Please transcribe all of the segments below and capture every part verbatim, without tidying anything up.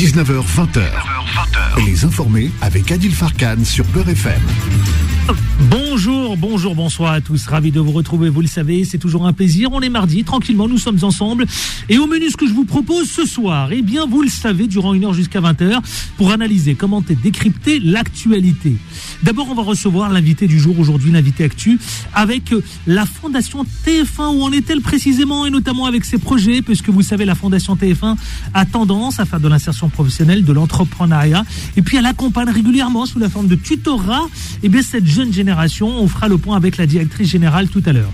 dix-neuf heures vingt. Les informés avec Adil Farkan sur Beurre F M. Bonjour, bonjour, bonsoir à tous. Ravi de vous retrouver. Vous le savez, c'est toujours un plaisir. On est mardi, tranquillement, nous sommes ensemble. Et au menu, ce que je vous propose ce soir, eh bien, vous le savez, durant une heure jusqu'à vingt heures, pour analyser, commenter, décrypter l'actualité. D'abord, on va recevoir l'invité du jour aujourd'hui, l'invité actu, avec la Fondation T F un. Où en est-elle précisément, et notamment avec ses projets, puisque vous savez, la Fondation T F un a tendance à faire de l'insertion professionnelle, de l'entrepreneuriat, et puis elle accompagne régulièrement sous la forme de tutorat, eh bien, cette jeune génération. On fera le point avec la directrice générale tout à l'heure.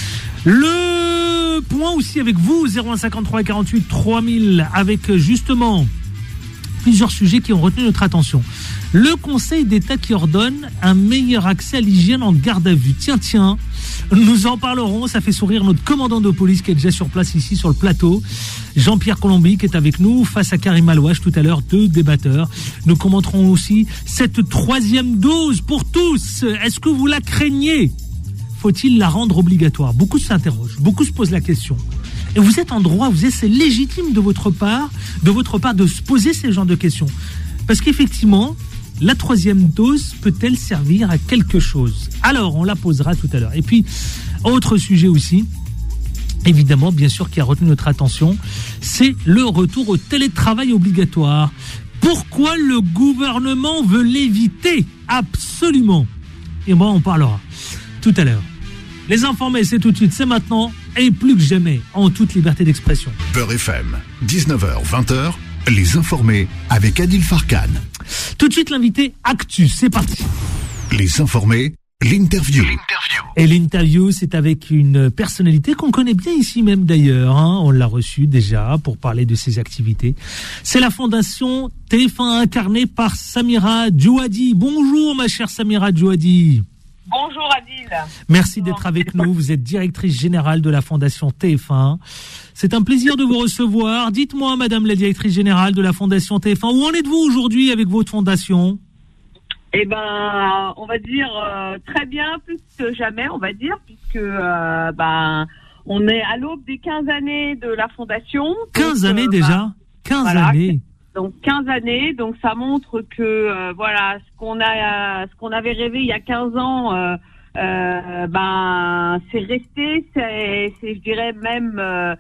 Le point aussi avec vous, zéro un cinquante-trois quarante-huit trois mille, avec justement plusieurs sujets qui ont retenu notre attention. Le Conseil d'État qui ordonne un meilleur accès à l'hygiène en garde à vue. Tiens, tiens, nous en parlerons. Ça fait sourire notre commandant de police qui est déjà sur place ici sur le plateau. Jean-Pierre Colombi qui est avec nous face à Karim Alouache tout à l'heure, deux débatteurs. Nous commenterons aussi cette troisième dose pour tous. Est-ce que vous la craignez ? Faut-il la rendre obligatoire ? Beaucoup s'interrogent, beaucoup se posent la question. Et vous êtes en droit, vous êtes, c'est légitime de votre part, de votre part de se poser ces genres de questions. Parce qu'effectivement, la troisième dose peut-elle servir à quelque chose ? Alors, on la posera tout à l'heure. Et puis, autre sujet aussi, évidemment, bien sûr, qui a retenu notre attention, c'est le retour au télétravail obligatoire. Pourquoi le gouvernement veut l'éviter ? Absolument. Et moi, on parlera tout à l'heure. Les informés, c'est tout de suite, c'est maintenant, et plus que jamais, en toute liberté d'expression. Beurre F M, dix-neuf heures vingt. Les informés avec Adil Farkan. Tout de suite, l'invité Actu, c'est parti. Les informés, l'interview. Et l'interview, c'est avec une personnalité qu'on connaît bien ici même d'ailleurs. Hein. On l'a reçue déjà pour parler de ses activités. C'est la Fondation T F un incarnée par Samira Djouhadi. Bonjour ma chère Samira Djouhadi. Bonjour Adil. Merci d'être avec nous. Vous êtes directrice générale de la Fondation T F un. C'est un plaisir de vous recevoir. Dites-moi, madame la directrice générale de la Fondation T F un, où en êtes-vous aujourd'hui avec votre fondation ? Eh ben, on va dire euh, très bien, plus que jamais, on va dire, puisque euh, ben, on est à l'aube des quinze années de la Fondation. quinze donc, années euh, déjà ben, quinze voilà, années. Donc quinze années, donc ça montre que euh, voilà, ce qu'on a, ce qu'on avait rêvé il y a quinze ans, euh, euh, ben c'est resté, c'est, c'est je dirais même, euh,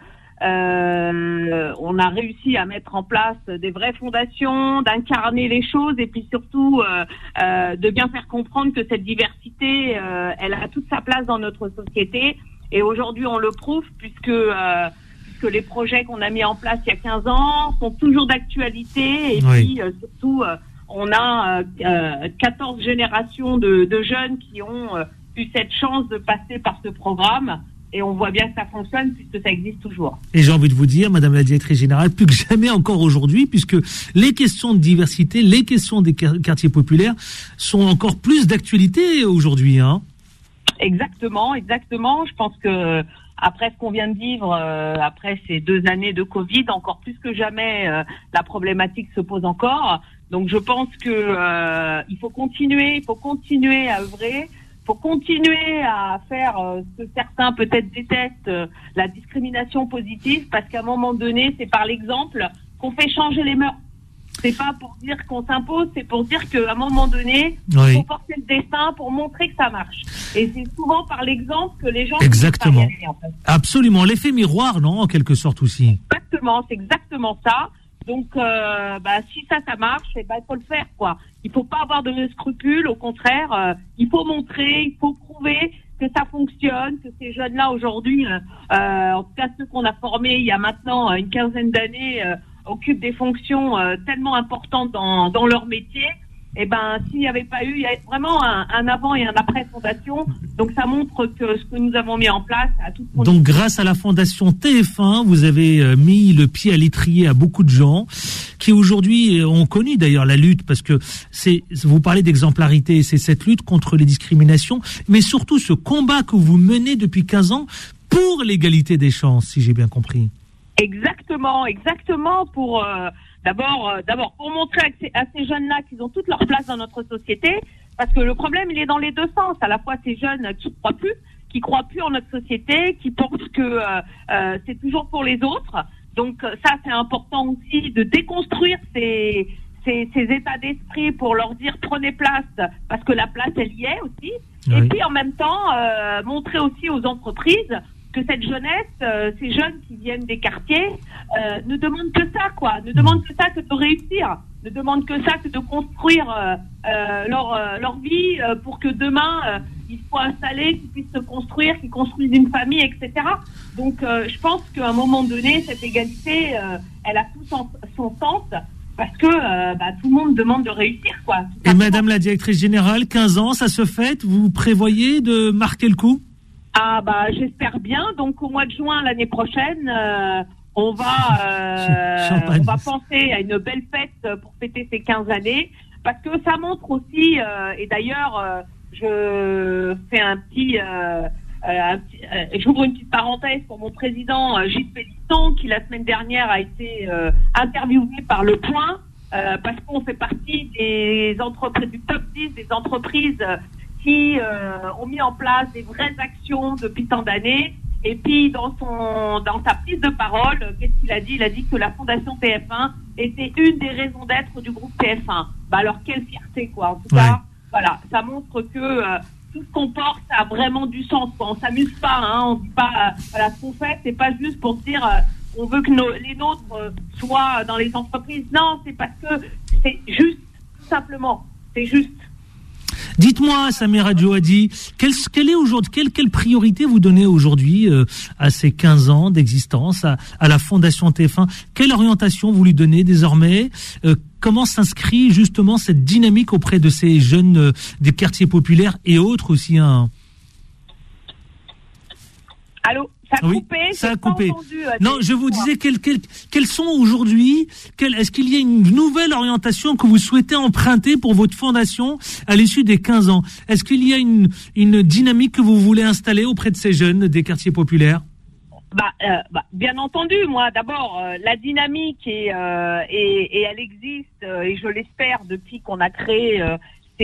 euh, on a réussi à mettre en place des vraies fondations, d'incarner les choses et puis surtout euh, euh, de bien faire comprendre que cette diversité, euh, elle a toute sa place dans notre société et aujourd'hui on le prouve puisque euh, que les projets qu'on a mis en place il y a quinze ans sont toujours d'actualité et oui. puis euh, surtout euh, on a euh, quatorze générations de, de jeunes qui ont euh, eu cette chance de passer par ce programme et on voit bien que ça fonctionne puisque ça existe toujours. Et j'ai envie de vous dire, madame la directrice générale, plus que jamais encore aujourd'hui, puisque les questions de diversité, les questions des quartiers populaires sont encore plus d'actualité aujourd'hui, hein. Exactement, exactement. Je pense que après ce qu'on vient de vivre, euh, après ces deux années de Covid, encore plus que jamais, euh, la problématique se pose encore. Donc je pense que euh, il faut continuer, il faut continuer à œuvrer, il faut continuer à faire euh, ce que certains peut-être détestent, euh, la discrimination positive, parce qu'à un moment donné, c'est par l'exemple qu'on fait changer les mœurs. C'est pas pour dire qu'on s'impose, c'est pour dire qu'à un moment donné, il oui. faut porter le destin pour montrer que ça marche. Et c'est souvent par l'exemple que les gens... Exactement. Arriver, en fait. Absolument. L'effet miroir, non, en quelque sorte aussi. Exactement, c'est exactement ça. Donc, euh, bah, si ça, ça marche, eh ben, il faut le faire, quoi. Il faut pas avoir de scrupules, au contraire, euh, il faut montrer, il faut prouver que ça fonctionne, que ces jeunes-là aujourd'hui, euh, en tout cas ceux qu'on a formés il y a maintenant une quinzaine d'années, euh, occupent des fonctions euh, tellement importantes dans, dans leur métier. Et ben, s'il n'y avait pas eu, il y a vraiment un, un avant et un après fondation. Donc, ça montre que ce que nous avons mis en place a tout. Donc, grâce à la fondation T F un, vous avez euh, mis le pied à l'étrier à beaucoup de gens qui aujourd'hui ont connu d'ailleurs la lutte, parce que c'est, vous parlez d'exemplarité, c'est cette lutte contre les discriminations, mais surtout ce combat que vous menez depuis quinze ans pour l'égalité des chances, si j'ai bien compris. Exactement, exactement pour euh, d'abord, euh, d'abord pour montrer à ces, à ces jeunes-là qu'ils ont toute leur place dans notre société, parce que le problème il est dans les deux sens. À la fois ces jeunes qui croient plus, qui croient plus en notre société, qui pensent que euh, euh, c'est toujours pour les autres. Donc ça, c'est important aussi de déconstruire ces, ces, ces états d'esprit pour leur dire prenez place, parce que la place, elle y est aussi. Oui. Et puis en même temps, euh, montrer aussi aux entreprises que cette jeunesse, euh, ces jeunes qui viennent des quartiers, euh, ne demandent que ça, quoi. Ne demandent que ça, que de réussir. Ne demandent que ça, que de construire euh, euh, leur, euh, leur vie euh, pour que demain, euh, ils soient installés, qu'ils puissent se construire, qu'ils construisent une famille, et cetera. Donc, euh, je pense qu'à un moment donné, cette égalité, euh, elle a tout son, son sens. Parce que euh, bah, tout le monde demande de réussir, quoi. Et Madame la directrice générale, quinze ans, ça se fête. Vous prévoyez de marquer le coup? Ah bah j'espère bien. Donc au mois de juin l'année prochaine, euh, on va euh, on va penser à une belle fête pour fêter ces quinze années. Parce que ça montre aussi, euh, et d'ailleurs euh, je fais un petit, euh, euh, un petit euh, j'ouvre une petite parenthèse pour mon président euh, Gilles Pélisson, qui la semaine dernière a été euh, interviewé par Le Point, euh, parce qu'on fait partie des entreprises du top dix des entreprises euh, qui euh, ont mis en place des vraies actions depuis tant d'années. Et puis dans son dans sa prise de parole, qu'est-ce qu'il a dit? Il a dit que la Fondation T F un était une des raisons d'être du groupe T F un. Bah alors quelle fierté, quoi. En tout ouais. cas, voilà, ça montre que euh, tout ce qu'on porte, ça a vraiment du sens, quoi. On s'amuse pas, hein. On dit pas euh, voilà, ce qu'on fait, c'est pas juste pour dire euh, on veut que nos, les nôtres euh, soient dans les entreprises. Non, c'est parce que c'est juste, tout simplement, c'est juste. Dites-moi, Samira Djouhadi, quelle, quelle est aujourd'hui, quelle, quelle priorité vous donnez aujourd'hui euh, à ces quinze ans d'existence, à, à la Fondation T F un? Quelle orientation vous lui donnez désormais? euh, Comment s'inscrit justement cette dynamique auprès de ces jeunes euh, des quartiers populaires et autres aussi hein? Allô? Ça a oui, coupé, ça a coupé. Entendu, euh, non, je vous disais quelles quelles quelles sont aujourd'hui, quelle, est-ce qu'il y a une nouvelle orientation que vous souhaitez emprunter pour votre fondation à l'issue des quinze ans? Est-ce qu'il y a une une dynamique que vous voulez installer auprès de ces jeunes des quartiers populaires? Bah, euh, bah, bien entendu, moi d'abord euh, la dynamique est, euh, et, et elle existe euh, et je l'espère depuis qu'on a créé euh,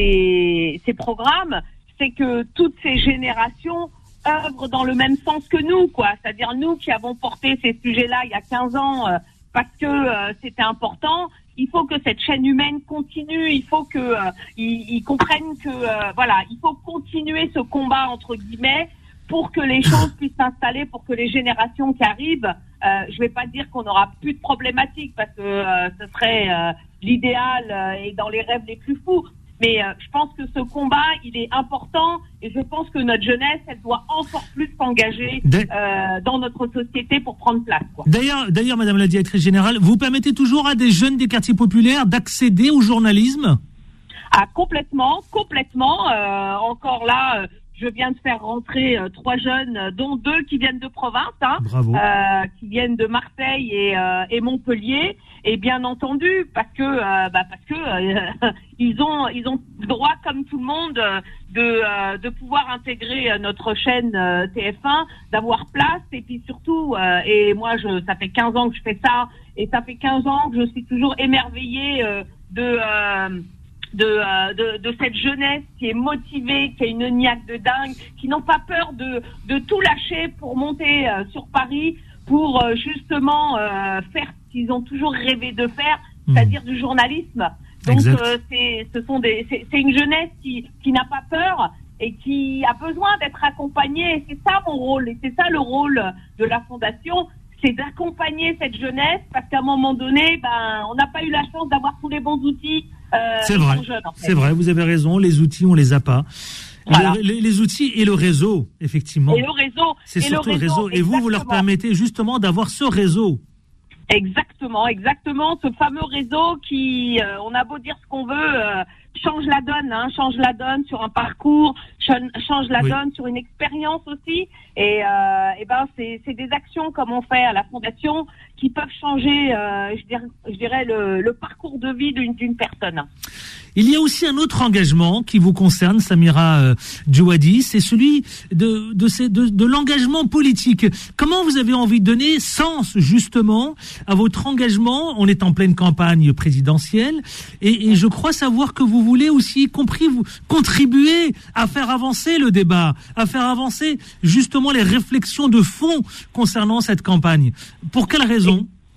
ces ces programmes, c'est que toutes ces générations œuvrent dans le même sens que nous, quoi. C'est-à-dire nous qui avons porté ces sujets-là il y a quinze ans euh, parce que euh, c'était important. Il faut que cette chaîne humaine continue. Il faut que euh, ils, ils comprennent que euh, voilà, il faut continuer ce combat entre guillemets pour que les choses puissent s'installer, pour que les générations qui arrivent, euh, je vais pas dire qu'on n'aura plus de problématiques parce que euh, ce serait euh, l'idéal euh, et dans les rêves les plus fous. Mais euh, je pense que ce combat, il est important et je pense que notre jeunesse, elle doit encore plus s'engager euh, dans notre société pour prendre place, quoi. D'ailleurs, d'ailleurs, Madame la directrice générale, vous permettez toujours à des jeunes des quartiers populaires d'accéder au journalisme? Ah, complètement, complètement. Euh, encore là, euh, je viens de faire rentrer euh, trois jeunes, euh, dont deux qui viennent de province, hein, Bravo. Euh, qui viennent de Marseille et, euh, et Montpellier. Et bien entendu, parce que euh, bah parce que euh, ils ont ils ont droit comme tout le monde euh, de euh, de pouvoir intégrer euh, notre chaîne euh, T F un, d'avoir place et puis surtout euh, et moi je ça fait quinze ans que je fais ça et ça fait quinze ans que je suis toujours émerveillée euh, de euh, De, euh, de de cette jeunesse qui est motivée, qui a une niaque de dingue, qui n'ont pas peur de de tout lâcher pour monter euh, sur Paris, pour euh, justement euh, faire ce qu'ils ont toujours rêvé de faire, mmh. c'est-à-dire du journalisme. Donc euh, c'est ce sont des c'est, c'est une jeunesse qui qui n'a pas peur et qui a besoin d'être accompagnée. Et c'est ça mon rôle et c'est ça le rôle de la fondation. C'est d'accompagner cette jeunesse parce qu'à un moment donné, ben on n'a pas eu la chance d'avoir tous les bons outils. Euh, c'est vrai, jeunes, en fait. C'est vrai, vous avez raison, les outils, on les a pas. Voilà. Le, les, les outils et le réseau, effectivement. Et le réseau. C'est et surtout le réseau. Et vous, vous leur permettez justement d'avoir ce réseau. Exactement, exactement. Ce fameux réseau qui, euh, on a beau dire ce qu'on veut, euh, change la donne, hein, change la donne sur un parcours, change la oui. donne sur une expérience aussi. Et, euh, et ben, c'est, c'est des actions comme on fait à la Fondation qui peuvent changer, euh, je dirais, je dirais le, le parcours de vie d'une, d'une personne. Il y a aussi un autre engagement qui vous concerne, Samira euh, Djouhadi, c'est celui de de, ces, de de l'engagement politique. Comment vous avez envie de donner sens justement à votre engagement? On est en pleine campagne présidentielle et, et je crois savoir que vous voulez aussi, compris vous, contribuer à faire avancer le débat, à faire avancer justement les réflexions de fond concernant cette campagne. Pour quelle raison?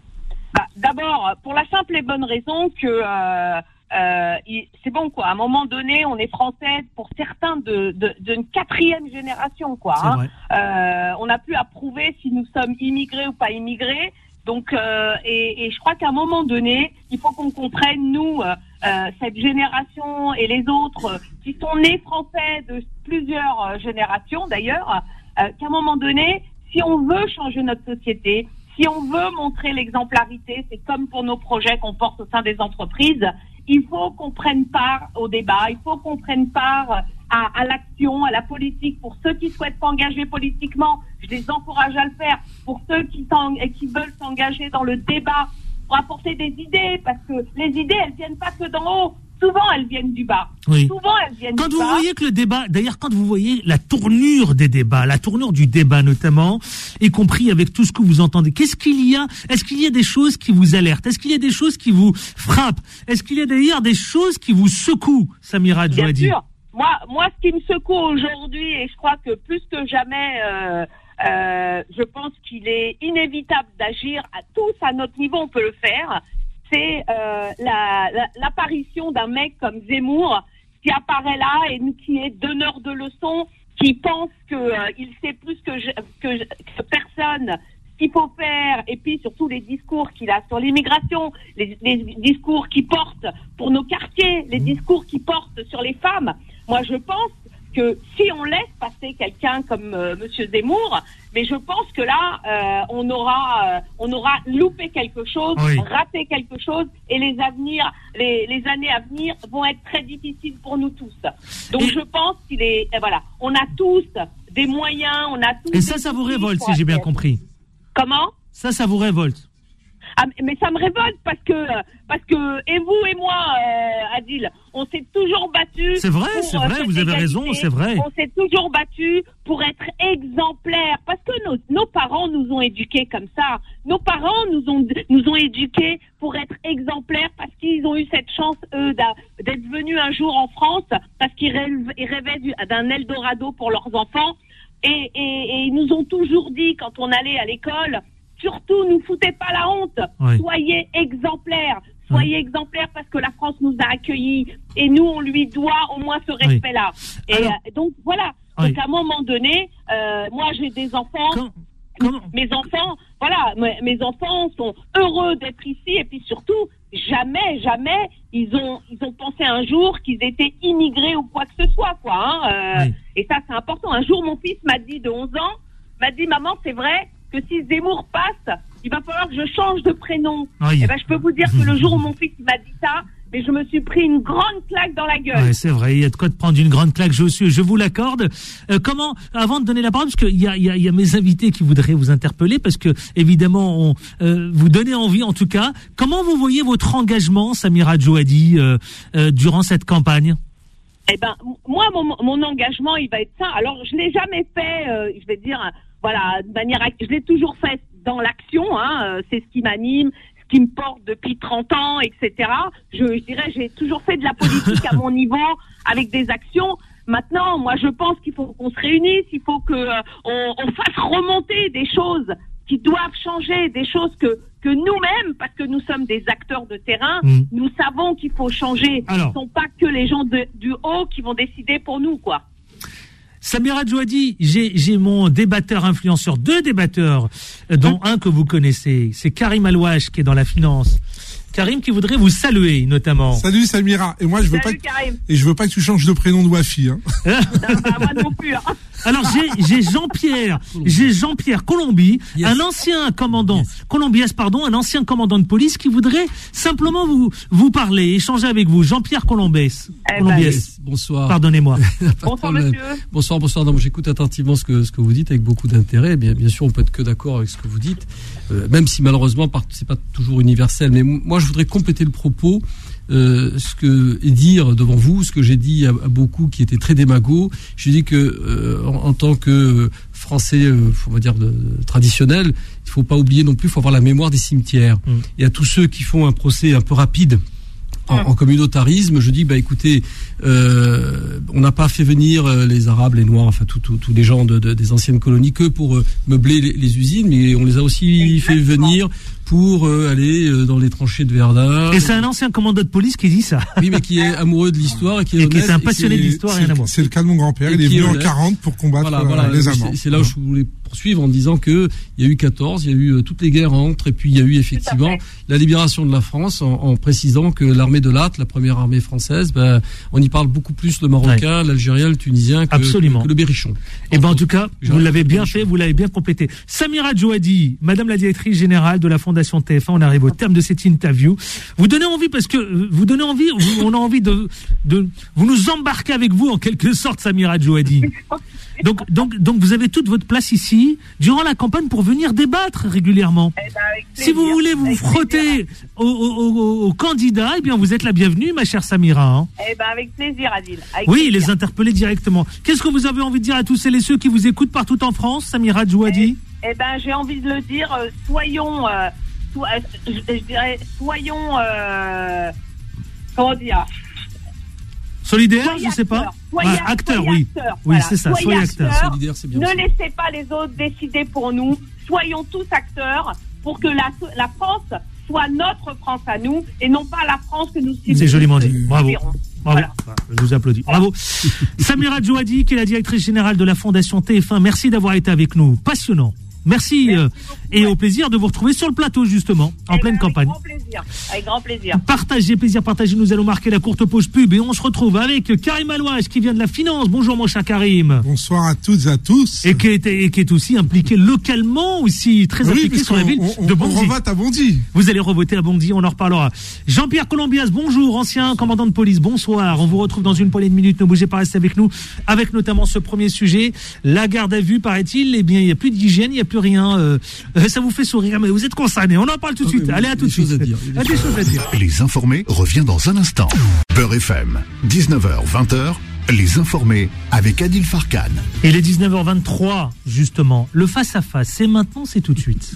Bah, d'abord, pour la simple et bonne raison que euh, euh, il, c'est bon quoi. À un moment donné, on est français pour certains de, de, d'une quatrième génération quoi. Hein. Euh, on n'a plus à prouver si nous sommes immigrés ou pas immigrés. Donc, euh, et, et je crois qu'à un moment donné, il faut qu'on comprenne nous, euh, euh, cette génération et les autres euh, qui sont nés français de plusieurs euh, générations d'ailleurs, euh, qu'à un moment donné, si on veut changer notre société, si on veut montrer l'exemplarité, c'est comme pour nos projets qu'on porte au sein des entreprises, il faut qu'on prenne part au débat, il faut qu'on prenne part à, à l'action, à la politique. Pour ceux qui souhaitent s'engager politiquement, je les encourage à le faire. Pour ceux qui, qui veulent s'engager dans le débat, pour apporter des idées, parce que les idées, elles viennent pas que d'en haut. Souvent, elles viennent du bas. Oui. Souvent, elles viennent quand du vous bas. voyez que le débat, d'ailleurs, quand vous voyez la tournure des débats, la tournure du débat notamment, y compris avec tout ce que vous entendez, qu'est-ce qu'il y a? Est-ce qu'il y a des choses qui vous alertent? Est-ce qu'il y a des choses qui vous frappent? Est-ce qu'il y a d'ailleurs des choses qui vous secouent, Samira Djouhadi? Bien sûr. Moi, moi, ce qui me secoue aujourd'hui, et je crois que plus que jamais, euh, euh, je pense qu'il est inévitable d'agir à tous à notre niveau, on peut le faire. C'est euh, la, la, l'apparition d'un mec comme Zemmour qui apparaît là et qui est donneur de leçons, qui pense que euh, il sait plus que, je, que, que personne ce qu'il faut faire, et puis surtout les discours qu'il a sur l'immigration, les, les discours qu'il porte pour nos quartiers, les discours qu'il porte sur les femmes. Moi, je pense que si on laisse passer quelqu'un comme euh, Monsieur Zemmour, mais je pense que là, euh, on aura, euh, on aura loupé quelque chose, oui. raté quelque chose, et les avenirs, les, les années à venir vont être très difficiles pour nous tous. Donc, et je pense qu'il est, voilà, on a tous des moyens, on a tous. Et ça, ça vous révolte, si j'ai bien compris. Comment ? Ça, ça vous révolte. Ah, mais ça me révolte parce que, parce que, et vous et moi, euh, Adil, on s'est toujours battus. C'est vrai, c'est vrai, vous avez raison, c'est vrai. On s'est toujours battus pour être exemplaires, parce que nos, nos parents nous ont éduqués comme ça. Nos parents nous ont, nous ont éduqués pour être exemplaires, parce qu'ils ont eu cette chance, eux, d'être venus un jour en France, parce qu'ils rêvaient, ils rêvaient d'un Eldorado pour leurs enfants. Et, et, et ils nous ont toujours dit, quand on allait à l'école, surtout, ne foutez pas la honte. Oui. Soyez exemplaires. Soyez oui. exemplaires parce que la France nous a accueillis. Et nous, on lui doit au moins ce respect-là. Oui. Et Alors, euh, donc, voilà. Oui. Donc, à un moment donné, euh, moi, j'ai des enfants. Quand, comment mes enfants, voilà, mes, mes enfants sont heureux d'être ici. Et puis surtout, jamais, jamais, ils ont, ils ont pensé un jour qu'ils étaient immigrés ou quoi que ce soit, quoi. Hein, euh, oui. Et ça, c'est important. Un jour, mon fils m'a dit, de onze ans, m'a dit, maman, c'est vrai que si Zemmour passe, il va falloir que je change de prénom. Oui. Et ben, je peux vous dire que le jour où mon fils m'a dit ça, mais je me suis pris une grande claque dans la gueule. Ouais, c'est vrai, il y a de quoi de prendre une grande claque, je, je vous l'accorde. Euh, comment, avant de donner la parole, parce qu'il y a, il y, a, il y a mes invités qui voudraient vous interpeller, parce que, évidemment, on, euh, vous donnez envie, en tout cas. Comment vous voyez votre engagement, Samira Djouhadi, euh, euh, durant cette campagne? Eh ben, moi, mon, mon engagement, il va être ça. Alors, je l'ai jamais fait, euh, je vais dire, voilà, de manière, je l'ai toujours fait dans l'action, hein, c'est ce qui m'anime, ce qui me porte depuis trente ans, et cetera. Je, je dirais, j'ai toujours fait de la politique à mon niveau, avec des actions. Maintenant, moi, je pense qu'il faut qu'on se réunisse, il faut que euh, on, on fasse remonter des choses qui doivent changer, des choses que que nous-mêmes, parce que nous sommes des acteurs de terrain, mmh. nous savons qu'il faut changer. Alors, ce ne sont pas que les gens de, du haut qui vont décider pour nous, quoi. Samira Djouhadi, j'ai, j'ai mon débatteur influenceur, deux débatteurs, dont un que vous connaissez, c'est Karim Alouache qui est dans la finance. Karim qui voudrait vous saluer notamment. Salut Samira. Et moi je veux Salut, pas Karim. Que, et je veux pas que tu changes de prénom de Wafi. Hein. Non, bah, moi non plus. Hein. Alors j'ai, j'ai Jean-Pierre, j'ai Jean-Pierre Colombi, yes. un ancien commandant, yes. Colombiès pardon, un ancien commandant de police qui voudrait simplement vous vous parler, échanger avec vous. Jean-Pierre Colombiès. Eh Colombiès. Ben, bonsoir. Pardonnez-moi. Bonsoir monsieur. Bonsoir, bonsoir. Non, j'écoute attentivement ce que ce que vous dites avec beaucoup d'intérêt. Bien, bien sûr, on peut être que d'accord avec ce que vous dites, euh, même si malheureusement c'est pas toujours universel. Mais moi, je voudrais compléter le propos. Euh, ce que et dire devant vous, ce que j'ai dit à, à beaucoup qui étaient très démagos. J'ai dit que euh, en, en tant que Français, euh, on va dire de, traditionnel, il faut pas oublier non plus, il faut avoir la mémoire des cimetières. Mmh. Et à tous ceux qui font un procès un peu rapide en, en communautarisme, je dis bah écoutez, euh, on n'a pas fait venir les Arabes, les Noirs, enfin tous tous les gens de, de, des anciennes colonies que pour euh, meubler les, les usines, mais on les a aussi Exactement. fait venir pour euh, aller euh, dans les tranchées de Verdun. Et c'est un ancien commandant de police qui dit ça. Oui, mais qui est amoureux de l'histoire et qui est, et honnête, qui est un passionné est, de l'histoire. Rien à voir. C'est le cas de mon grand-père. Il est venu en quarante pour combattre voilà, voilà, les Allemands. C'est, c'est là où je voulais poursuivre en disant que il y a eu quatorze, il y a eu euh, toutes les guerres entre, et puis il y a eu effectivement la libération de la France, en, en précisant que l'armée de l'A T, la première armée française, ben, on y parle beaucoup plus le marocain, ouais. l'algérien, le tunisien que, que, que le berrichon. Et ben en tout cas, vous l'avez bien fait, vous l'avez bien complété. Samira Djouhadi, Madame la directrice générale de la Fondation T F un, on arrive au terme de cette interview. Vous donnez envie parce que vous donnez envie, vous, on a envie de, de, vous nous embarquez avec vous en quelque sorte, Samira Djouhadi. Donc, donc, donc, vous avez toute votre place ici durant la campagne pour venir débattre régulièrement. Eh ben, avec plaisir, si vous voulez vous frotter aux, aux, aux, aux candidats, eh bien, vous êtes la bienvenue, ma chère Samira. Hein. Eh ben, avec plaisir, Adil. Avec oui, plaisir. Les interpeller directement. Qu'est-ce que vous avez envie de dire à tous celles et ceux qui vous écoutent partout en France, Samira Djouhadi? Eh, eh ben, j'ai envie de le dire. Euh, soyons, euh, so, euh, je, je dirais, soyons, euh, comment dire? Solidaire, soyez je sais pas. Soyez, ah, acteur, soyez oui. Acteur, oui, voilà. c'est ça. Soyez, soyez acteur. acteur. Solidaire, c'est bien ne ça. laissez pas les autres décider pour nous. Soyons tous acteurs pour que la, la France soit notre France à nous et non pas la France que nous ciblons. C'est joliment dit. Bravo. Bravo. Voilà. Je vous applaudis. Bravo. Samira Djouhadi, qui est la directrice générale de la Fondation T F un. Merci d'avoir été avec nous. Passionnant. Merci, Merci euh, et au plaisir de vous retrouver sur le plateau justement en et pleine avec campagne. Grand plaisir, avec grand plaisir. Partagez, plaisir, partagez. Nous allons marquer la courte pause pub et on se retrouve avec Karim Alouache qui vient de la finance. Bonjour mon cher Karim. Bonsoir à toutes et à tous. Et qui est, et qui est aussi impliqué localement aussi, très oui, impliqué sur la ville on, de on, Bondy. On revote à Bondy. Vous allez revoter à Bondy, on en reparlera. Jean-Pierre Colombias, bonjour, ancien commandant de police, bonsoir. On vous retrouve dans une poignée de minutes, ne bougez pas, restez avec nous, avec notamment ce premier sujet, la garde à vue, paraît-il. Eh bien, il n'y a plus d'hygiène, il n'y a plus rien. Euh, ça vous fait sourire, mais vous êtes concerné. On en parle tout de suite. Allez, à tout de suite. À dire, à des choses à dire. Les informés revient dans un instant. Beurre F M, dix-neuf heures vingt, les informés avec Adil Farkan. Et les dix-neuf heures vingt-trois, justement, le face-à-face, c'est maintenant, c'est tout de suite.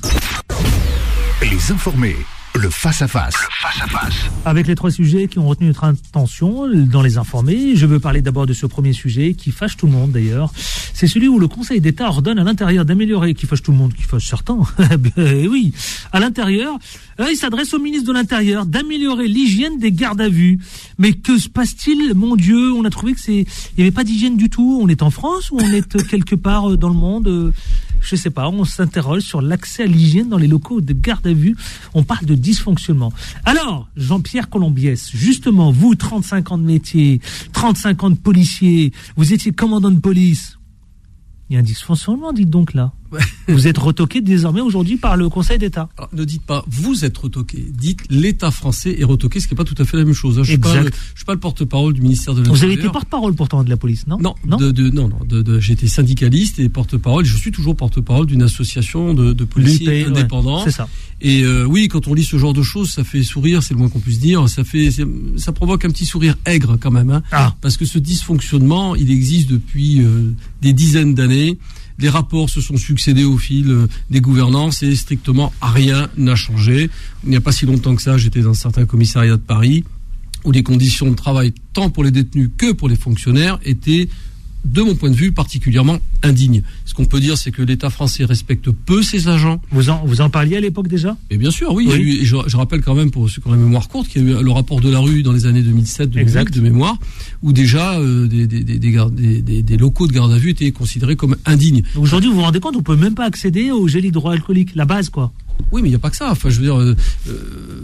Les informés. Le face-à-face. Le face-à-face. Avec les trois sujets qui ont retenu notre attention dans les informés, je veux parler d'abord de ce premier sujet qui fâche tout le monde d'ailleurs. C'est celui où le Conseil d'État ordonne à l'intérieur d'améliorer, qui fâche tout le monde, qui fâche certains, oui, à l'intérieur, là, il s'adresse au ministre de l'Intérieur d'améliorer l'hygiène des gardes à vue. Mais que se passe-t-il, mon Dieu? On a trouvé que c'est, il n'y avait pas d'hygiène du tout. On est en France ou on est quelque part dans le monde? Je sais pas, on s'interroge sur l'accès à l'hygiène dans les locaux de garde à vue. On parle de dysfonctionnement. Alors, Jean-Pierre Colombiès, justement, vous, trente-cinq ans de métier, trente-cinq ans de policier, vous étiez commandant de police. Il y a un dysfonctionnement, dites donc là. Ouais. Vous êtes retoqué désormais aujourd'hui par le Conseil d'État. Alors, ne dites pas vous êtes retoqué, dites l'État français est retoqué, ce qui n'est pas tout à fait la même chose. Hein. Je ne suis, suis pas le porte-parole du ministère de l'Intérieur. Vous avez été porte-parole pourtant de la police, non? Non, non, de, de, non, non de, de, j'ai été syndicaliste et porte-parole. Je suis toujours porte-parole d'une association de, de policiers L'U P, indépendants. Ouais, c'est ça. Et euh, oui, quand on lit ce genre de choses, ça fait sourire, c'est le moins qu'on puisse dire. Ça fait, ça provoque un petit sourire aigre quand même, hein, ah. parce que ce dysfonctionnement, il existe depuis euh, des dizaines d'années. Les rapports se sont succédés au fil euh, des gouvernances et strictement rien n'a changé. Il n'y a pas si longtemps que ça, j'étais dans certains commissariats de Paris où les conditions de travail, tant pour les détenus que pour les fonctionnaires, étaient, de mon point de vue, particulièrement indignes. Ce qu'on peut dire, c'est que l'État français respecte peu ses agents. Vous en, vous en parliez à l'époque déjà? Et bien sûr, oui. oui. Il y a eu, et je, je rappelle quand même, pour ceux qui ont la mémoire courte, qu'il y a eu le rapport de la rue dans les années deux mille sept deux mille huit de mémoire, où déjà euh, des, des, des, des, des, des locaux de garde à vue étaient considérés comme indignes. Aujourd'hui, vous vous rendez compte, on peut même pas accéder au gel hydroalcoolique, la base, quoi. Oui, mais il n'y a pas que ça. Enfin, je veux dire, euh, euh,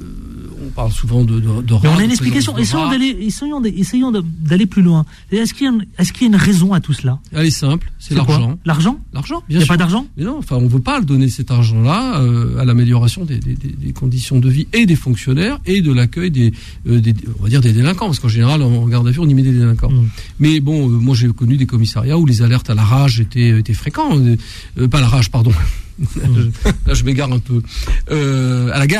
on parle souvent de, de, de mais on a une explication. Essayons d'aller, essayons, essayons d'aller plus loin. Est-ce qu'il y a une, est-ce qu'il y a une raison à tout cela? Elle est simple, c'est, c'est l'argent. L'argent? L'argent, bien sûr. Il n'y a pas d'argent? Mais non, enfin, on ne veut pas le donner cet argent-là euh, à l'amélioration des, des, des, des conditions de vie et des fonctionnaires et de l'accueil des, euh, des, on va dire des délinquants, parce qu'en général, en garde à vue, on y met des délinquants. Mmh. Mais bon, euh, moi, j'ai connu des commissariats où les alertes à la rage étaient, étaient fréquents. Euh, pas à la rage, pardon. Là, je m'égare un peu. Euh, à la gale.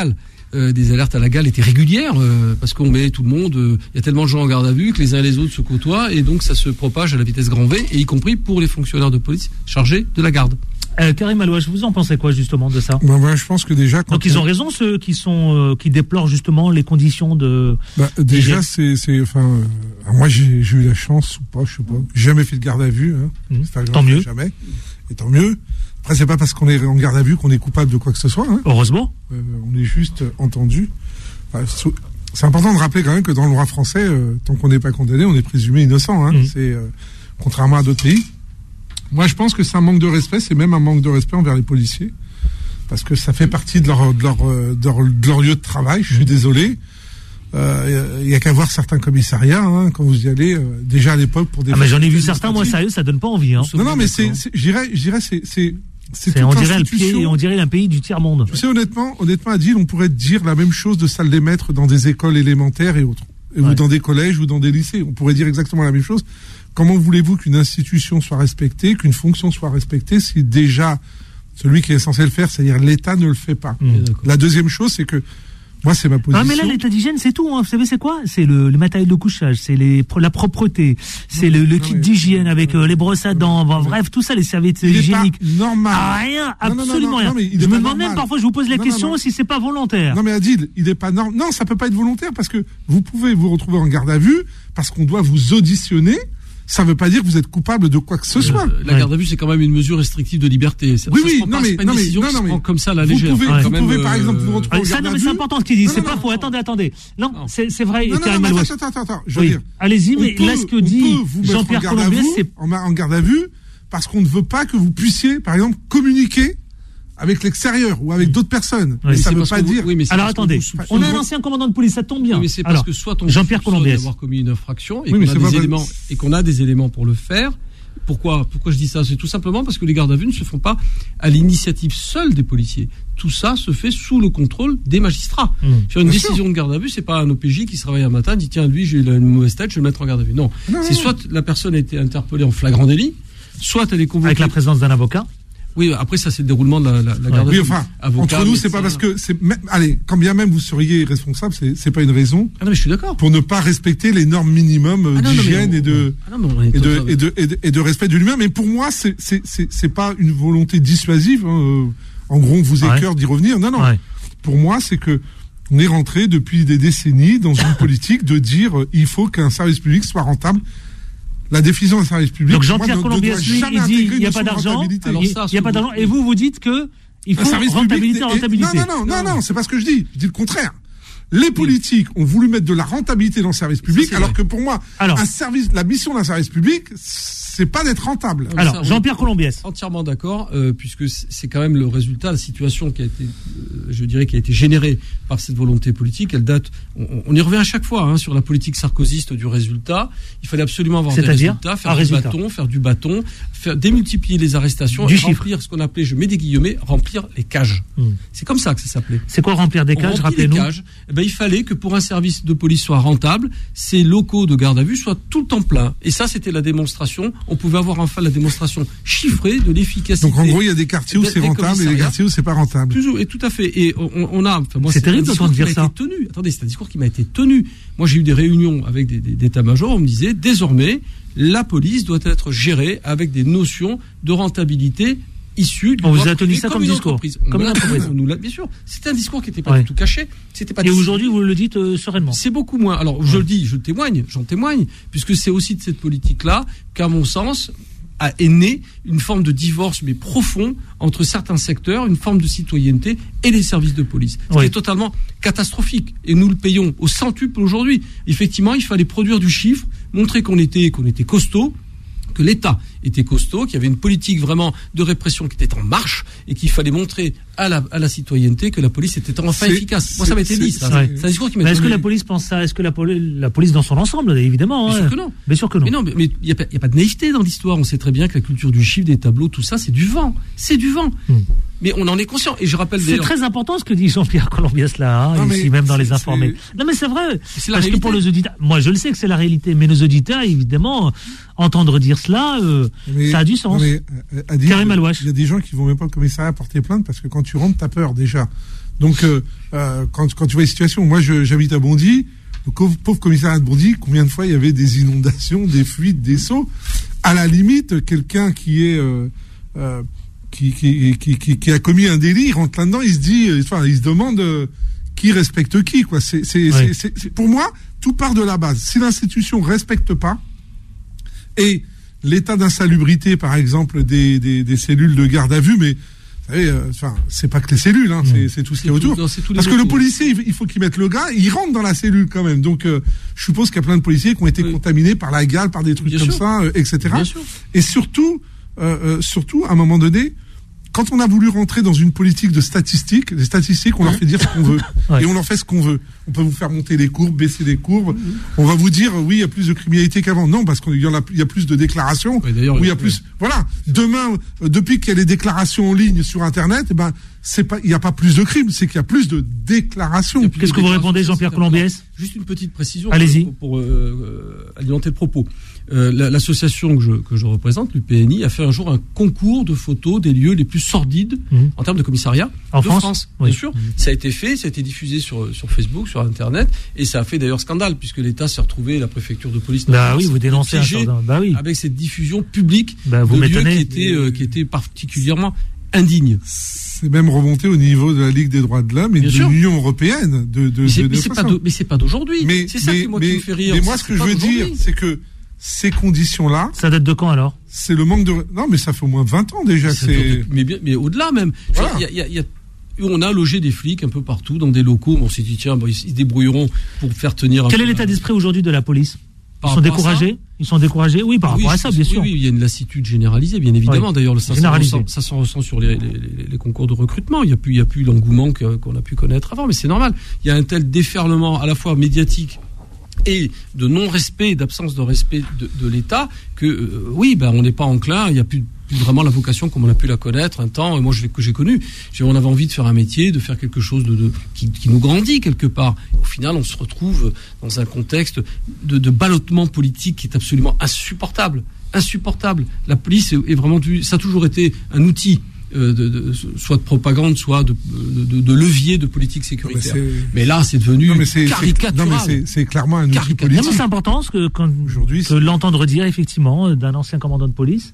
euh, des alertes à la gale étaient régulières, euh, parce qu'on met tout le monde, il euh, y a tellement de gens en garde à vue que les uns et les autres se côtoient, et donc ça se propage à la vitesse grand V, et y compris pour les fonctionnaires de police chargés de la garde. Euh, Karim Alouache, vous en pensez quoi justement de ça? Bah, bah, je pense que déjà. Quand Donc ils ont raison ceux qui sont euh, qui déplorent justement les conditions de. Bah, déjà c'est c'est enfin euh, moi j'ai j'ai eu la chance ou pas, je sais pas, j'ai jamais fait de garde à vue. Hein. Mmh. C'est pas grave, tant mieux. Jamais. Et tant mieux. Après c'est pas parce qu'on est en garde à vue qu'on est coupable de quoi que ce soit. Hein. Heureusement. Euh, on est juste entendu. Enfin, c'est important de rappeler quand même que dans le droit français, euh, tant qu'on n'est pas condamné, on est présumé innocent. Hein. Mmh. C'est euh, contrairement à d'autres pays. Moi, je pense que c'est un manque de respect, c'est même un manque de respect envers les policiers, parce que ça fait partie de leur, de leur, de leur, de leur lieu de travail. Je suis désolé. Il euh, y a qu'à voir certains commissariats, hein, quand vous y allez, euh, déjà à l'époque pour des. Ah, mais j'en ai vu certains, moi, sérieux, ça donne pas envie, hein. Non, non, mais c'est, c'est je dirais, je dirais, c'est, c'est, c'est, c'est on dirait le pays, on dirait un pays du tiers-monde. Tu sais, honnêtement, honnêtement, Adil, on pourrait dire la même chose de salle des maîtres dans des écoles élémentaires et autres. Ouais. Ou dans des collèges ou dans des lycées. On pourrait dire exactement la même chose. Comment voulez-vous qu'une institution soit respectée, qu'une fonction soit respectée, si déjà celui qui est censé le faire, c'est-à-dire l'État, ne le fait pas? Mmh. La deuxième chose, c'est que moi, c'est ma position. Non, mais là, l'état d'hygiène, c'est tout. Hein. Vous savez, c'est quoi? C'est le, le matériel de couchage, c'est les, la propreté, c'est non, le, le non, kit mais, d'hygiène non, avec non, euh, les brosses à dents, non, bref, tout ça, les serviettes hygiéniques. Normal. Ah, rien, absolument non, non, non, rien. Non, je me demande même parfois, je vous pose la non, question non, non. si c'est pas volontaire. Non, mais Adil, il n'est pas normal. Non, ça peut pas être volontaire parce que vous pouvez vous retrouver en garde à vue parce qu'on doit vous auditionner. Ça ne veut pas dire que vous êtes coupable de quoi que ce soit. Euh, la garde à vue, c'est quand même une mesure restrictive de liberté. Ça, oui, ça oui, se prend non, pas, mais, c'est pas une non, décision mais, qui non, se mais, prend comme ça à la vous légère. Pouvez, ouais, vous pouvez, même, par exemple, vous retrouver euh, ça, non, mais c'est important ce qu'il dit. C'est pas faux. Attendez, attendez. Non, non c'est, c'est vrai. Non, non, non, attends, attends, attends. Je veux oui. dire. Allez-y, mais peut, là, ce que dit Jean-Pierre Colombiès, c'est en, en garde à vue parce qu'on ne veut pas que vous puissiez, par exemple, communiquer avec l'extérieur ou avec d'autres personnes. Oui, mais ça ne veut pas dire. Vous, oui, mais alors attendez, on a un ancien commandant de police, ça tombe bien. Oui, mais c'est parce alors, que soit on Jean-Pierre Colombiès d'avoir commis une infraction et oui, qu'on a des éléments et qu'on a des éléments pour le faire. Pourquoi, pourquoi je dis ça? C'est tout simplement parce que les gardes à vue ne se font pas à l'initiative seule des policiers. Tout ça se fait sous le contrôle des magistrats. Mmh. Sur une Bien décision sûr. de garde à vue, c'est pas un O P J qui se réveille un matin, dit tiens, lui, j'ai une mauvaise tête, je vais le mettre en garde à vue. Non, non c'est non. soit la personne a été interpellée en flagrant délit, soit elle est convoquée. Avec la présence d'un avocat. Oui, après ça c'est le déroulement de la, la, la garde à vue. Oui, enfin, avocat, entre nous, c'est pas parce que c'est même, allez, quand bien même vous seriez responsable, c'est c'est pas une raison. Ah non, mais je suis d'accord. Pour ne pas respecter les normes minimum ah d'hygiène et de ah non, et, de, et de et de et de respect de l'humain. Mais pour moi, c'est c'est c'est c'est pas une volonté dissuasive. Hein. En gros, on vous écœure ouais. d'y revenir. Non, non. Ouais. Pour moi, c'est que on est rentré depuis des décennies dans une politique de dire euh, il faut qu'un service public soit rentable. La définition d'un service public. Donc Jean-Pierre Colombiès, lui, il dit il n'y a pas d'argent. Il n'y a pas d'argent. Et vous, vous dites que il faut rentabilité, rentabilité. Non, non, non, non, non, c'est pas ce que je dis. Je dis le contraire. Les politiques ont voulu mettre de la rentabilité dans le service public, alors que pour moi, alors, un service, la mission d'un service public, c'est pas d'être rentable. Alors, Jean-Pierre Colombiès. Entièrement d'accord, euh, puisque c'est quand même le résultat, la situation qui a été, euh, je dirais, qui a été générée par cette volonté politique. Elle date, on, on y revient à chaque fois hein, sur la politique sarkozyste du résultat. Il fallait absolument avoir des résultats, faire du résultat. bâton, faire du bâton, faire démultiplier les arrestations, du et chiffre. remplir ce qu'on appelait, je mets des guillemets, remplir les cages. Mmh. C'est comme ça que ça s'appelait. C'est quoi remplir des cages? Rappelez-nous. Eh ben, il fallait que pour un service de police soit rentable, ces locaux de garde à vue soient tout le temps pleins. Et ça, c'était la démonstration. On pouvait avoir enfin la démonstration chiffrée de l'efficacité. Donc en gros, il y a des quartiers où c'est rentable et des quartiers où c'est pas rentable. Toujours, et tout à fait. Et on, on a. Enfin, moi, c'est, c'est terrible d'entendre dire ça. Tenu. Attendez, c'est un discours qui m'a été tenu. Moi, j'ai eu des réunions avec des, des, des états-majors. On me disait désormais, la police doit être gérée avec des notions de rentabilité. Issu on vous a tenu ça comme, comme discours, comme une entreprise. Nous, bien sûr, c'était un discours qui n'était pas ouais. du tout caché. C'était pas. Et aujourd'hui, vous le dites euh, sereinement. C'est beaucoup moins. Alors, ouais. je le dis, je témoigne, j'en témoigne, puisque c'est aussi de cette politique-là qu'à mon sens a, est née une forme de divorce mais profond entre certains secteurs, une forme de citoyenneté et les services de police. C'était ouais. totalement catastrophique. Et nous le payons au centuple aujourd'hui. Effectivement, il fallait produire du chiffre, montrer qu'on était qu'on était costaud. Que l'État était costaud, qu'il y avait une politique vraiment de répression qui était en marche et qu'il fallait montrer à la, à la citoyenneté que la police était enfin c'est, efficace. Moi, ça m'a été dit. Ça. Ouais. C'est un discours qui m'a été dit. Est-ce que la police pense ça? Est-ce que la, poli- la police dans son ensemble, évidemment? Bien hein. sûr que non. Bien sûr que non. Mais non, mais il n'y a, a pas de naïveté dans l'histoire. On sait très bien que la culture du chiffre, des tableaux, tout ça, c'est du vent. C'est du vent. Hum. Mais on en est conscient. Et je rappelle c'est très important ce que dit Jean-Pierre Colombiès là, hein, non, ici même dans les informés. Non mais c'est vrai. C'est parce que pour les auditeurs, moi je le sais que c'est la réalité, mais nos auditeurs évidemment entendre dire cela, euh, mais, ça a du sens. Mais, euh, Adil, Karim Alouache. Il y a des gens qui vont même pas au commissariat porter plainte parce que quand tu rentres, t'as peur déjà Donc, euh, euh, quand, quand tu vois les situations, moi, je, j'habite à Bondy, le pauvre commissariat de Bondy, combien de fois il y avait des inondations, des fuites, des seaux. À la limite, quelqu'un qui est euh, euh, qui, qui, qui, qui, qui a commis un délit, il rentre là-dedans, il se dit, enfin, il se demande euh, qui respecte qui, quoi. C'est, c'est, oui. c'est, c'est, c'est, pour moi, tout part de la base. Si l'institution respecte pas, et l'état d'insalubrité, par exemple, des, des, des cellules de garde à vue, mais vous savez, euh, enfin, c'est pas que les cellules, hein, mmh. c'est, c'est tout ce qu'il y a autour. Non, parce que le policier, il faut qu'il mette le gars, il rentre dans la cellule quand même. Donc, euh, je suppose qu'il y a plein de policiers qui ont été oui. contaminés par la gale, par des trucs Bien comme sûr. ça, euh, et cetera. Et surtout, euh, euh, surtout, à un moment donné, quand on a voulu rentrer dans une politique de statistiques, les statistiques, on leur fait dire ce qu'on veut. Ouais. Et on leur fait ce qu'on veut. On peut vous faire monter les courbes, baisser les courbes. Mmh. On va vous dire, oui, il y a plus de criminalité qu'avant. Non, parce qu'il y en a, il y a plus de déclarations. Ouais, d'ailleurs, oui, il y a plus, ouais. voilà. Demain, euh, depuis qu'il y a les déclarations en ligne sur Internet, eh ben, c'est pas, il n'y a pas plus de crimes, c'est qu'il y a plus de déclarations. Qu'est-ce que vous répondez, Jean-Pierre Colombiès? Juste une petite précision. Allez-y. Pour, pour euh, alimenter le propos. Euh, l'association que je, que je représente, l'U P N I, a fait un jour un concours de photos des lieux les plus sordides mmh. en termes de commissariat en de France, France oui. bien sûr. Mmh. Ça a été fait, ça a été diffusé sur, sur Facebook, sur Internet, et ça a fait d'ailleurs scandale, puisque l'État s'est retrouvé, la préfecture de police... Bah oui, vous dénoncez un certain... Bah oui. Avec cette diffusion publique bah, vous de lieux qui était, euh, qui était particulièrement indigne. C'est même remonté au niveau de la Ligue des droits de l'homme et Bien de sûr. l'Union européenne. De, de, mais, c'est, de, mais, c'est pas de, mais c'est pas d'aujourd'hui. Mais, c'est ça mais, qui, moi, mais, qui me fait rire. Mais moi, ce que je veux dire, c'est que ces conditions-là... Ça date de quand, alors? C'est le manque de... Non, mais ça fait au moins vingt ans déjà. Mais, que c'est... mais, bien, mais au-delà même. Voilà. Il y a, il y a, on a logé des flics un peu partout, dans des locaux. On s'est dit, tiens, bon, ils se débrouilleront pour faire tenir... Quel est l'état d'esprit aujourd'hui de la police? Ils sont découragés Ils sont découragés Oui, par oui, rapport à ça, bien sûr. Oui, oui, il y a une lassitude généralisée, bien évidemment. Oui. D'ailleurs, ça, ça, ressent, ça se ressent sur les, les, les concours de recrutement. Il n'y a plus, il y a plus l'engouement que, qu'on a pu connaître avant, mais c'est normal. Il y a un tel déferlement à la fois médiatique et de non-respect, d'absence de respect de, de l'État, que euh, oui, ben, on n'est pas enclin, il n'y a plus, plus vraiment la vocation comme on a pu la connaître un temps, et moi je, que j'ai connu. On avait envie de faire un métier, de faire quelque chose de, de, qui, qui nous grandit quelque part. Au final, on se retrouve dans un contexte de, de ballottement politique qui est absolument insupportable. Insupportable. La police est, est vraiment, ça a toujours été un outil. Euh, de, de, soit de propagande, soit de, de, de levier de politique sécuritaire. Mais, mais là, c'est devenu non, mais c'est, caricatural. Non, mais c'est, c'est clairement un outil politique. Non, mais c'est important ce que, quand, Aujourd'hui, que l'entendre dire, effectivement, d'un ancien commandant de police.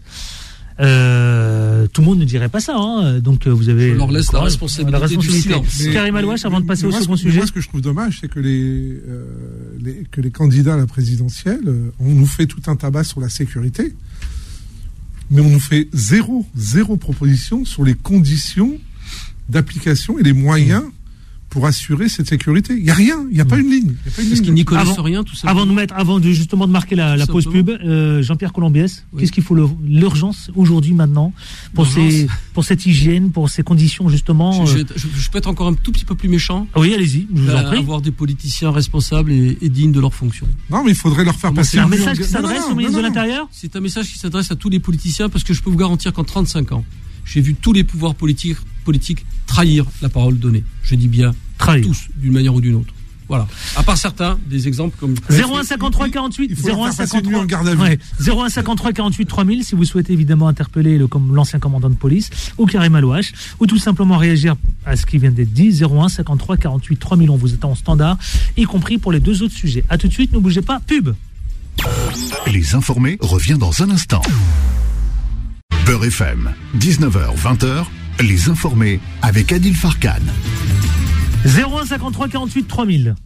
Euh, tout le monde ne dirait pas ça, hein. Donc vous avez. Je leur laisse la responsabilité, la responsabilité. du silence. Karim Alouache, avant de passer au second sujet. Moi, ce que je trouve dommage, c'est que les, euh, les que les candidats à la présidentielle, euh, on nous fait tout un tabac sur la sécurité. Mais on nous fait zéro, zéro proposition sur les conditions d'application et les moyens pour assurer cette sécurité. Il n'y a rien, il n'y a, a pas une ligne. Parce qu'ils n'y connaissent rien, tout ça. Avant de mettre, avant de justement de marquer la, la pause pub, euh, Jean-Pierre Colombiès, oui. Qu'est-ce qu'il faut le, l'urgence aujourd'hui maintenant pour ces, pour cette hygiène, pour ces conditions justement. Je, je, je peux être encore un tout petit peu plus méchant. Oui, allez-y. Je vous en prie. Avoir des politiciens responsables et, et dignes de leurs fonctions. Non, mais il faudrait leur faire Comment passer. C'est un message qui s'adresse non, non, au ministre non, non. de l'Intérieur. C'est un message qui s'adresse à tous les politiciens parce que je peux vous garantir qu'en trente-cinq ans, j'ai vu tous les pouvoirs politiques, politiques trahir la parole donnée. Je dis bien trahir. Tous, d'une manière ou d'une autre. Voilà. À part certains, des exemples comme... zéro un cinquante-trois quarante-huit Il faut zéro un cinquante-trois en garde à vue. Ouais. zéro un cinquante-trois quarante-huit trois mille si vous souhaitez évidemment interpeller le, comme l'ancien commandant de police ou Karim Alouache ou tout simplement réagir à ce qui vient d'être dit. Zéro un cinquante-trois quarante-huit trois mille on vous attend en standard, y compris pour les deux autres sujets. A tout de suite, ne bougez pas, pub. Les informés revient dans un instant. Beurre F M, dix-neuf heures vingt, les informés avec Adil Farkan. zéro un cinquante-trois quarante-huit trois mille.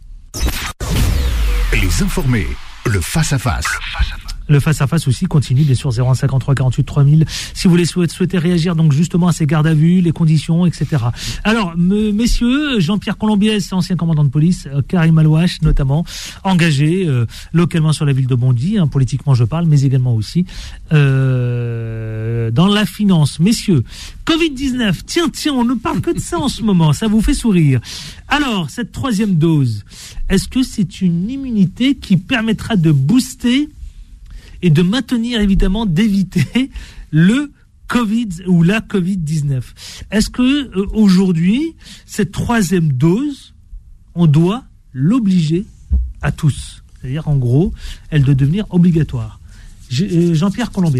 Les informés, le face-à-face. Le face-à-face aussi continue, bien sûr, zéro un cinquante-trois quarante-huit trois mille. Si vous voulez souhaiter réagir donc justement à ces gardes à vue, les conditions, et cetera. Alors, me, messieurs, Jean-Pierre Colombiès, ancien commandant de police, euh, Karim Alouache notamment, engagé euh, localement sur la ville de Bondy, hein, politiquement je parle, mais également aussi euh, dans la finance. Messieurs, covid dix-neuf, tiens, tiens, on ne parle que de ça en ce moment, ça vous fait sourire. Alors, cette troisième dose, est-ce que c'est une immunité qui permettra de booster et de maintenir, évidemment, d'éviter le Covid ou la covid dix-neuf. Est-ce que euh, aujourd'hui, cette troisième dose, on doit l'obliger à tous? C'est-à-dire, en gros, elle doit devenir obligatoire. Je, euh, Jean-Pierre Colombiès.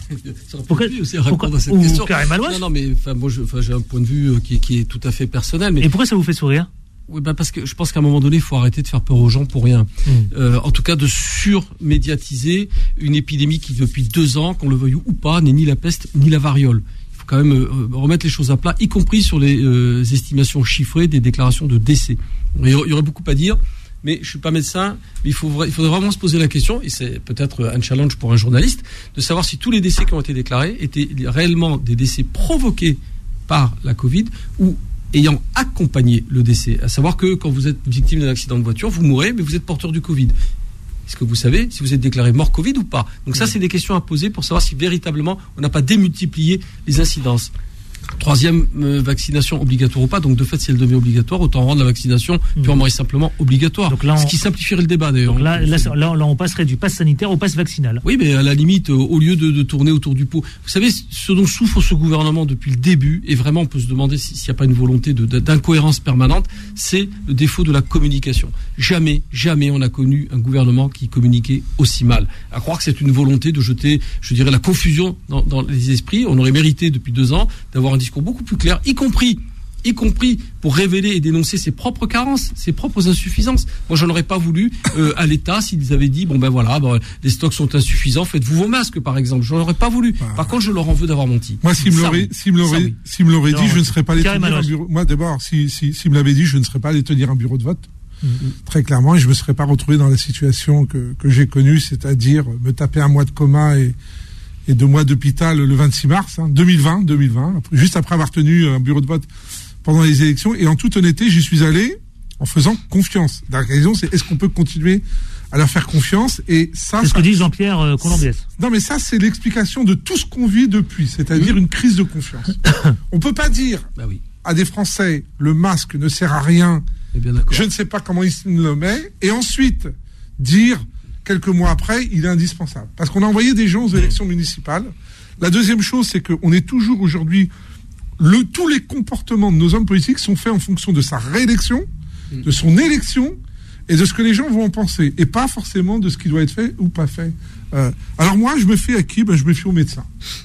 Pourquoi, aussi à répondre pourquoi, à cette ou question. Karim Alouache. Non, non, mais enfin, moi, je, enfin, j'ai un point de vue euh, qui, qui est tout à fait personnel. Mais... Et pourquoi ça vous fait sourire? Oui, bah parce que je pense qu'à un moment donné, il faut arrêter de faire peur aux gens pour rien. Mmh. Euh, en tout cas, de surmédiatiser une épidémie qui, depuis deux ans, qu'on le veuille ou pas, n'est ni la peste ni la variole. Il faut quand même euh, remettre les choses à plat, y compris sur les euh, estimations chiffrées des déclarations de décès. Il y aurait beaucoup à dire, mais je suis pas médecin. Mais il, faut, il faudrait vraiment se poser la question, et c'est peut-être un challenge pour un journaliste, de savoir si tous les décès qui ont été déclarés étaient réellement des décès provoqués par la Covid ou ayant accompagné le décès. À savoir que quand vous êtes victime d'un accident de voiture, vous mourrez, mais vous êtes porteur du Covid. Est-ce que vous savez si vous êtes déclaré mort Covid ou pas? Donc ça, c'est des questions à poser pour savoir si véritablement on n'a pas démultiplié les incidences. Troisième euh, vaccination obligatoire ou pas. Donc de fait, si elle devient obligatoire, autant rendre la vaccination purement et simplement obligatoire. Donc là, on... Ce qui simplifierait le débat d'ailleurs. Donc là, là, là, là, on passerait du pass sanitaire au pass vaccinal. Oui, mais à la limite, euh, au lieu de, de tourner autour du pot. Vous savez, ce dont souffre ce gouvernement depuis le début, et vraiment on peut se demander s'il n'y a pas une volonté de, de, d'incohérence permanente, c'est le défaut de la communication. Jamais, jamais on a connu un gouvernement qui communiquait aussi mal. À croire que c'est une volonté de jeter, je dirais, la confusion dans, dans les esprits. On aurait mérité depuis deux ans d'avoir un discours beaucoup plus clair, y compris, y compris pour révéler et dénoncer ses propres carences, ses propres insuffisances. Moi, j'en aurais pas voulu euh, à l'État s'ils avaient dit bon ben voilà, ben, les stocks sont insuffisants, faites-vous vos masques par exemple. J'en aurais pas voulu. Par contre, je leur en veux d'avoir menti. Moi, s'ils me l'auraient, s'ils me l'auraient, s'ils me l'auraient dit, je ne serais pas allé tenir un bureau. Moi, d'abord, si, si, s'ils me l'avaient dit, je ne serais pas allé tenir un bureau de vote. Mm-hmm. Très clairement, et je me serais pas retrouvé dans la situation que que j'ai connue, c'est-à-dire me taper un mois de coma et et deux mois d'hôpital le vingt-six mars hein, deux mille vingt, juste après avoir tenu un bureau de vote pendant les élections. Et en toute honnêteté, j'y suis allé en faisant confiance. La question, c'est est-ce qu'on peut continuer à leur faire confiance? Et ça, c'est ce ça, que dit Jean-Pierre euh, Colombiès. Non, mais ça, c'est l'explication de tout ce qu'on vit depuis, c'est-à-dire mmh. une crise de confiance. On peut pas dire bah oui. à des Français, le masque ne sert à rien, eh bien, je ne sais pas comment il se le met, et ensuite dire... quelques mois après, il est indispensable. Parce qu'on a envoyé des gens aux élections municipales. La deuxième chose, c'est qu'on est toujours aujourd'hui... Le, tous les comportements de nos hommes politiques sont faits en fonction de sa réélection, de son élection, et de ce que les gens vont en penser. Et pas forcément de ce qui doit être fait ou pas fait. Euh, alors moi, je me fie à qui? Ben, je me fie aux médecins.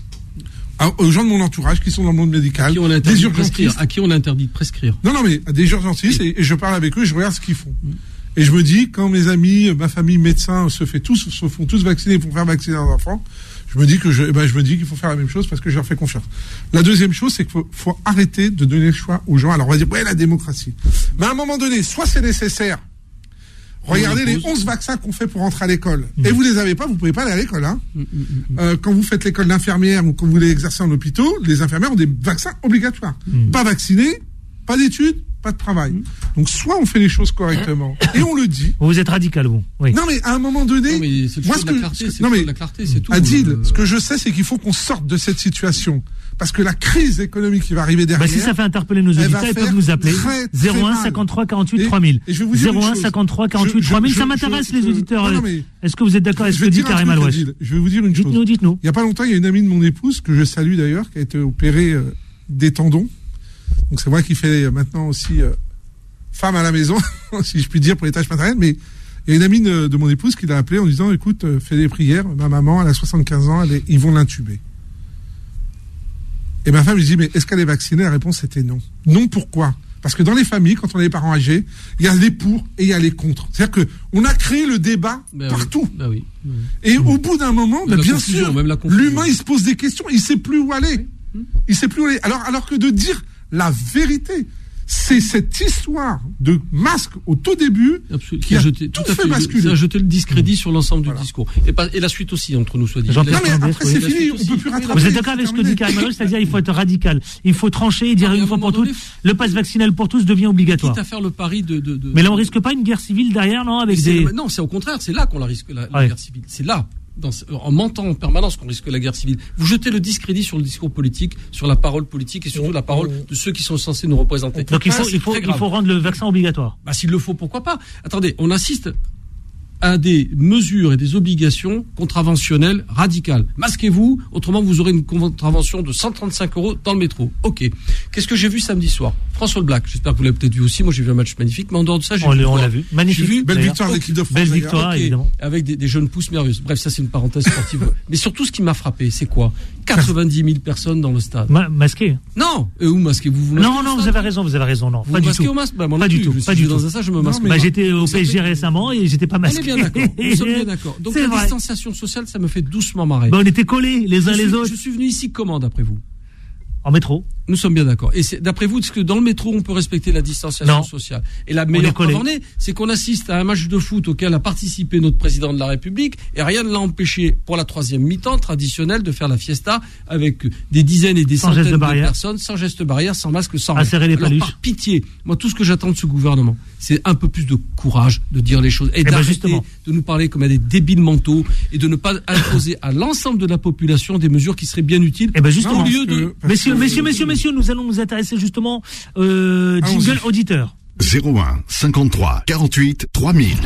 À, aux gens de mon entourage qui sont dans le monde médical. À qui on a interdit, des urgentistes. À qui on a interdit de prescrire. Non, non, mais à des urgentistes, et, et je parle avec eux, et je regarde ce qu'ils font. Mmh. Et je me dis, quand mes amis, ma famille médecins se, fait tous, se font tous vacciner pour faire vacciner leurs enfants, je me dis que je, ben je me dis qu'il faut faire la même chose parce que je leur fais confiance. La deuxième chose, c'est qu'il faut, faut arrêter de donner le choix aux gens. Alors on va dire, ouais, la démocratie. Mais à un moment donné, soit c'est nécessaire. Regardez les onze vaccins qu'on fait pour rentrer à l'école. Mmh. Et vous les avez pas, vous pouvez pas aller à l'école, hein. Mmh, mmh, mmh. Euh, quand vous faites l'école d'infirmière ou quand vous voulez exercer en hôpital, les infirmières ont des vaccins obligatoires. Mmh. Pas vaccinés, pas d'études, pas de travail. Mmh. Donc soit on fait les choses correctement et on le dit. Vous êtes radical, vous. Oui. Non mais à un moment donné, non, mais c'est moi ce que, clarté, c'est non mais la clarté, c'est tout. Adil, euh... ce que je sais, c'est qu'il faut qu'on sorte de cette situation parce que la crise économique qui va arriver derrière. Bah si ça fait interpeller nos auditeurs, ils peuvent nous appeler très, très zéro un cinquante-trois quarante-huit trois mille. zéro un cinquante-trois quarante-huit trois mille. Ça m'intéresse je, les auditeurs. Non, non, est-ce que vous êtes d'accord avec ce que dit Karim Alouache? Je vais vous dire une chose. Dites-nous, dites-nous. Il y a pas longtemps, il y a une amie de mon épouse que je salue d'ailleurs, qui a été opérée euh, des tendons. Donc c'est moi qui fais maintenant aussi euh, femme à la maison, si je puis dire, pour les tâches matérielles. Mais il y a une amie de, de mon épouse qui l'a appelée en disant, écoute, euh, fais des prières. Ma maman, elle a soixante-quinze ans, elle est, ils vont l'intuber. Et ma femme lui dit, mais est-ce qu'elle est vaccinée? La réponse était non. Non, pourquoi? Parce que dans les familles, quand on a des parents âgés, il y a les pour et il y a les contre. C'est-à-dire qu'on a créé le débat ben partout. Oui. Ben oui. Et mmh. au bout d'un moment, ben bien sûr, l'humain, il se pose des questions, il ne sait plus où aller. Mmh. Il sait plus où aller. Alors, alors que de dire la vérité, c'est cette histoire de masque au tout début Absolument. qui a jeté, tout, tout à fait, fait basculer. Ça a jeté le discrédit mmh. sur l'ensemble voilà. du discours. Et, pas, et la suite aussi, entre nous, soit dit. Non, mais après, c'est fini, on ne peut plus rattraper. Vous êtes d'accord avec ce que dit Karim Alouache, c'est-à-dire il faut être radical. Il faut trancher et dire non, une fois pour toutes, le pass vaccinal pour tous devient obligatoire. Quitte à faire le pari de... de, de mais là, on risque pas une guerre civile derrière, non avec des... Non, c'est au contraire, c'est là qu'on la risque, la, la ouais. guerre civile. C'est là. Dans, en mentant en permanence qu'on risque la guerre civile. Vous jetez le discrédit sur le discours politique, sur la parole politique et surtout la parole de ceux qui sont censés nous représenter. Donc il faut, il faut, il faut rendre le vaccin obligatoire. Bah, s'il le faut, pourquoi pas? Attendez, on insiste à des mesures et des obligations contraventionnelles radicales. Masquez-vous, autrement vous aurez une contravention de cent trente-cinq euros dans le métro. Ok. Qu'est-ce que j'ai vu samedi soir? François Le Black, j'espère que vous l'avez peut-être vu aussi. Moi j'ai vu un match magnifique, mais en dehors de ça, j'ai on, vu. On l'a vu. Magnifique. Vu, belle victoire de l'équipe de France. Belle victoire, okay, évidemment. Avec des, des jeunes pousses merveilleuses. Bref, ça c'est une parenthèse sportive. Mais surtout, ce qui m'a frappé, c'est quoi? quatre-vingt-dix mille personnes dans le stade. Ma- masqué. Non. Et où masqué? Vous vous masquez? Non, non, vous avez raison, vous avez raison. Non, vous pas du masquez tout. au masque? Bah, moi pas du tout. Je pas du tout. Dans un ça, je me masque. Bah, j'étais au P S G récemment et j'étais pas masqué. On est bien d'accord. Nous sommes bien d'accord. Donc la vrai. distanciation sociale, ça me fait doucement marrer. Bah, on était collés les uns je les suis, autres. Je suis venu ici comment, d'après vous? En métro. Nous sommes bien d'accord. Et c'est, d'après vous, est-ce que dans le métro, on peut respecter la distanciation non. sociale? Et la meilleure preuve en est, c'est qu'on assiste à un match de foot auquel a participé notre président de la République et rien ne l'a empêché pour la troisième mi-temps traditionnelle de faire la fiesta avec des dizaines et des sans centaines de, de personnes, sans geste barrière, sans masque, sans à serrer les Alors, paluches. Par pitié, moi tout ce que j'attends de ce gouvernement, c'est un peu plus de courage de dire les choses et, et d'arrêter ben de nous parler comme à des débiles mentaux et de ne pas imposer à l'ensemble de la population des mesures qui seraient bien utiles. Et ben justement, au lieu de... messieurs, messieurs, messieurs, messieurs, nous allons nous intéresser justement euh, jingle ah, auditeur. zéro un cinquante-trois quarante-huit trois mille.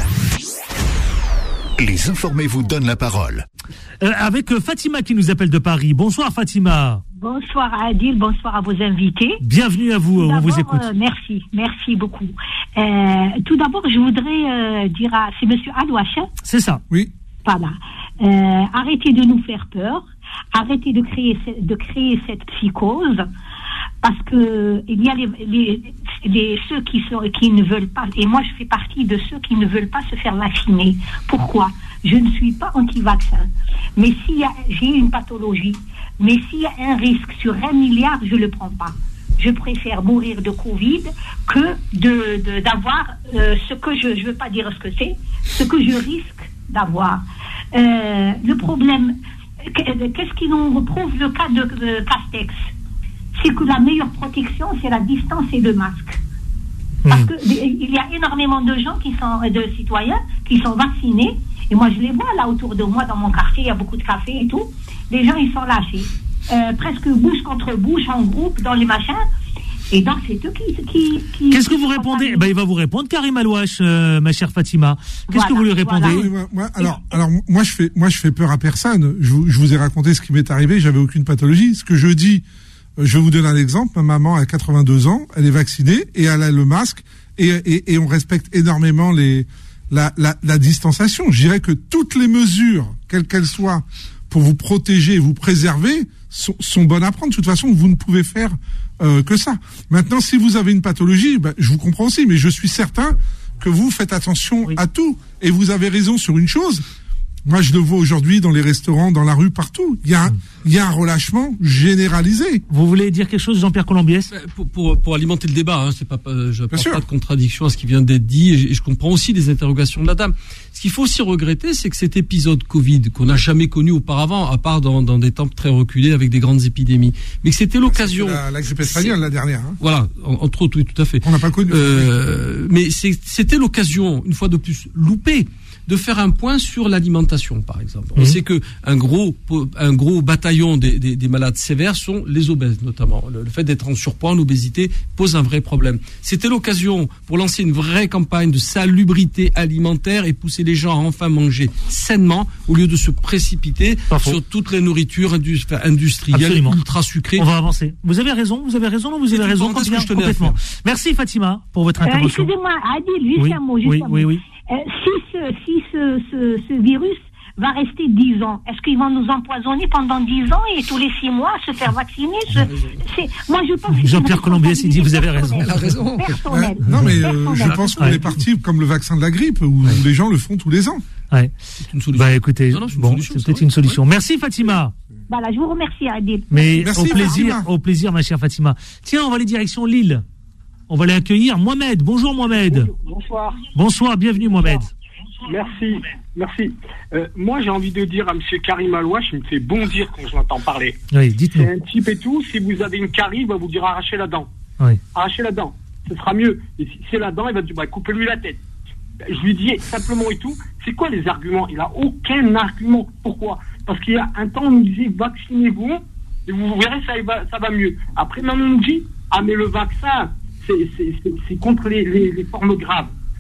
Les informés vous donnent la parole. Euh, avec euh, Fatima qui nous appelle de Paris. Bonsoir Fatima. Bonsoir Adil, bonsoir à vos invités. Bienvenue à vous, on vous écoute. Euh, merci, merci beaucoup. Euh, tout d'abord, je voudrais euh, dire à... C'est monsieur Alouache, hein? C'est ça. Oui. Voilà. Euh, arrêtez de nous faire peur. Arrêtez de créer, de créer cette psychose. Parce que il y a les, les, les ceux qui sont qui ne veulent pas, et moi je fais partie de ceux qui ne veulent pas se faire vacciner. Pourquoi? Je ne suis pas anti-vaccin, mais s'il y a, j'ai une pathologie, mais s'il y a un risque sur un milliard, je le prends pas. Je préfère mourir de Covid que de, de d'avoir euh, ce que je je veux pas dire ce que c'est, ce que je risque d'avoir. Euh, le problème, qu'est-ce qui nous prouve le cas de, de Castex? C'est que la meilleure protection, c'est la distance et le masque. Parce que il y a énormément de gens qui sont, de citoyens, qui sont vaccinés, et moi je les vois là autour de moi, dans mon quartier, il y a beaucoup de cafés et tout, les gens ils sont lâchés, euh, presque bouche contre bouche, en groupe, dans les machins, et donc c'est eux qui... qui, qui Qu'est-ce que vous répondez? Ben, il va vous répondre, Karim Alouache, euh, ma chère Fatima. Qu'est-ce voilà, que vous lui répondez? voilà. moi, moi, alors, alors, moi je, fais, moi je fais peur à personne, je vous, je vous ai raconté ce qui m'est arrivé, j'avais aucune pathologie, ce que je dis... Je vais vous donner un exemple. Ma maman a quatre-vingt-deux ans, elle est vaccinée et elle a le masque et, et, et on respecte énormément les, la, la, la distanciation. Je dirais que toutes les mesures, quelles qu'elles soient, pour vous protéger et vous préserver, sont, sont bonnes à prendre. De toute façon, vous ne pouvez faire euh, que ça. Maintenant, si vous avez une pathologie, ben, je vous comprends aussi, mais je suis certain que vous faites attention oui. à tout. Et vous avez raison sur une chose. Moi, je le vois aujourd'hui dans les restaurants, dans la rue, partout. Il y a un, il y a un relâchement généralisé. Vous voulez dire quelque chose, Jean-Pierre Colombiès? Pour, pour, pour alimenter le débat, hein, c'est pas, je n'apporte pas de contradiction à ce qui vient d'être dit, et, et je comprends aussi les interrogations de la dame. Ce qu'il faut aussi regretter, c'est que cet épisode Covid, qu'on n'a jamais connu auparavant, à part dans, dans des temps très reculés avec des grandes épidémies, mais que c'était l'occasion... C'était la, la grippe espagnole, la dernière. Hein. Voilà, entre autres, oui, tout à fait. On n'a pas connu. Euh, mais c'est, c'était l'occasion, une fois de plus, loupée, de faire un point sur l'alimentation, par exemple. On mmh. sait que un gros, un gros bataillon des, des, des malades sévères sont les obèses, notamment. Le, le fait d'être en surpoids, en obésité, pose un vrai problème. C'était l'occasion pour lancer une vraie campagne de salubrité alimentaire et pousser les gens à enfin manger sainement, au lieu de se précipiter Parfois. sur toutes les nourritures indus, industrielles, Absolument. ultra sucrées. On va avancer. Vous avez raison, vous avez raison, non, vous avez raison, que je complètement. Merci Fatima pour votre intervention. Euh, excusez-moi, Adil, juste oui, un mot, juste oui, un oui, mot. oui. Euh, si ce, si ce, ce, ce virus va rester dix ans, est-ce qu'ils vont nous empoisonner pendant dix ans et tous les six mois se faire vacciner? Je, c'est, moi, je pense que Jean-Pierre Colombiès, il dit vous avez raison. Elle a raison. Personnel. Euh, non, mais euh, je pense qu'on ouais. est parti comme le vaccin de la grippe, où ouais. les gens le font tous les ans. Ouais. C'est une solution. Bah écoutez, non, non, c'est bon, solution, c'est peut-être une solution. Ouais. Merci Fatima. Voilà, je vous remercie, Adil. Mais Merci, au plaisir, Fatima. au plaisir, ma chère Fatima. Tiens, on va aller direction Lille. On va aller accueillir Mohamed. Bonjour Mohamed. Bonsoir. Bonsoir, bienvenue Mohamed. Merci, merci. Euh, moi, j'ai envie de dire à M. Karim Alouache, il me fait bondir quand je l'entends parler. Oui, dites-nous. C'est un type et tout. Si vous avez une carie, il va vous dire arrachez la dent. Oui. Arrachez la dent. Ce sera mieux. Et si c'est la dent, il va dire bah, coupez-lui la tête. Je lui dis simplement et tout. C'est quoi les arguments? Il n'a aucun argument. Pourquoi? Parce qu'il y a un temps, on nous disait vaccinez-vous et vous verrez, ça va, ça va mieux. Après, maintenant, on nous dit ah, mais le vaccin, c'est, c'est, c'est, c'est contre les, les, les formes graves.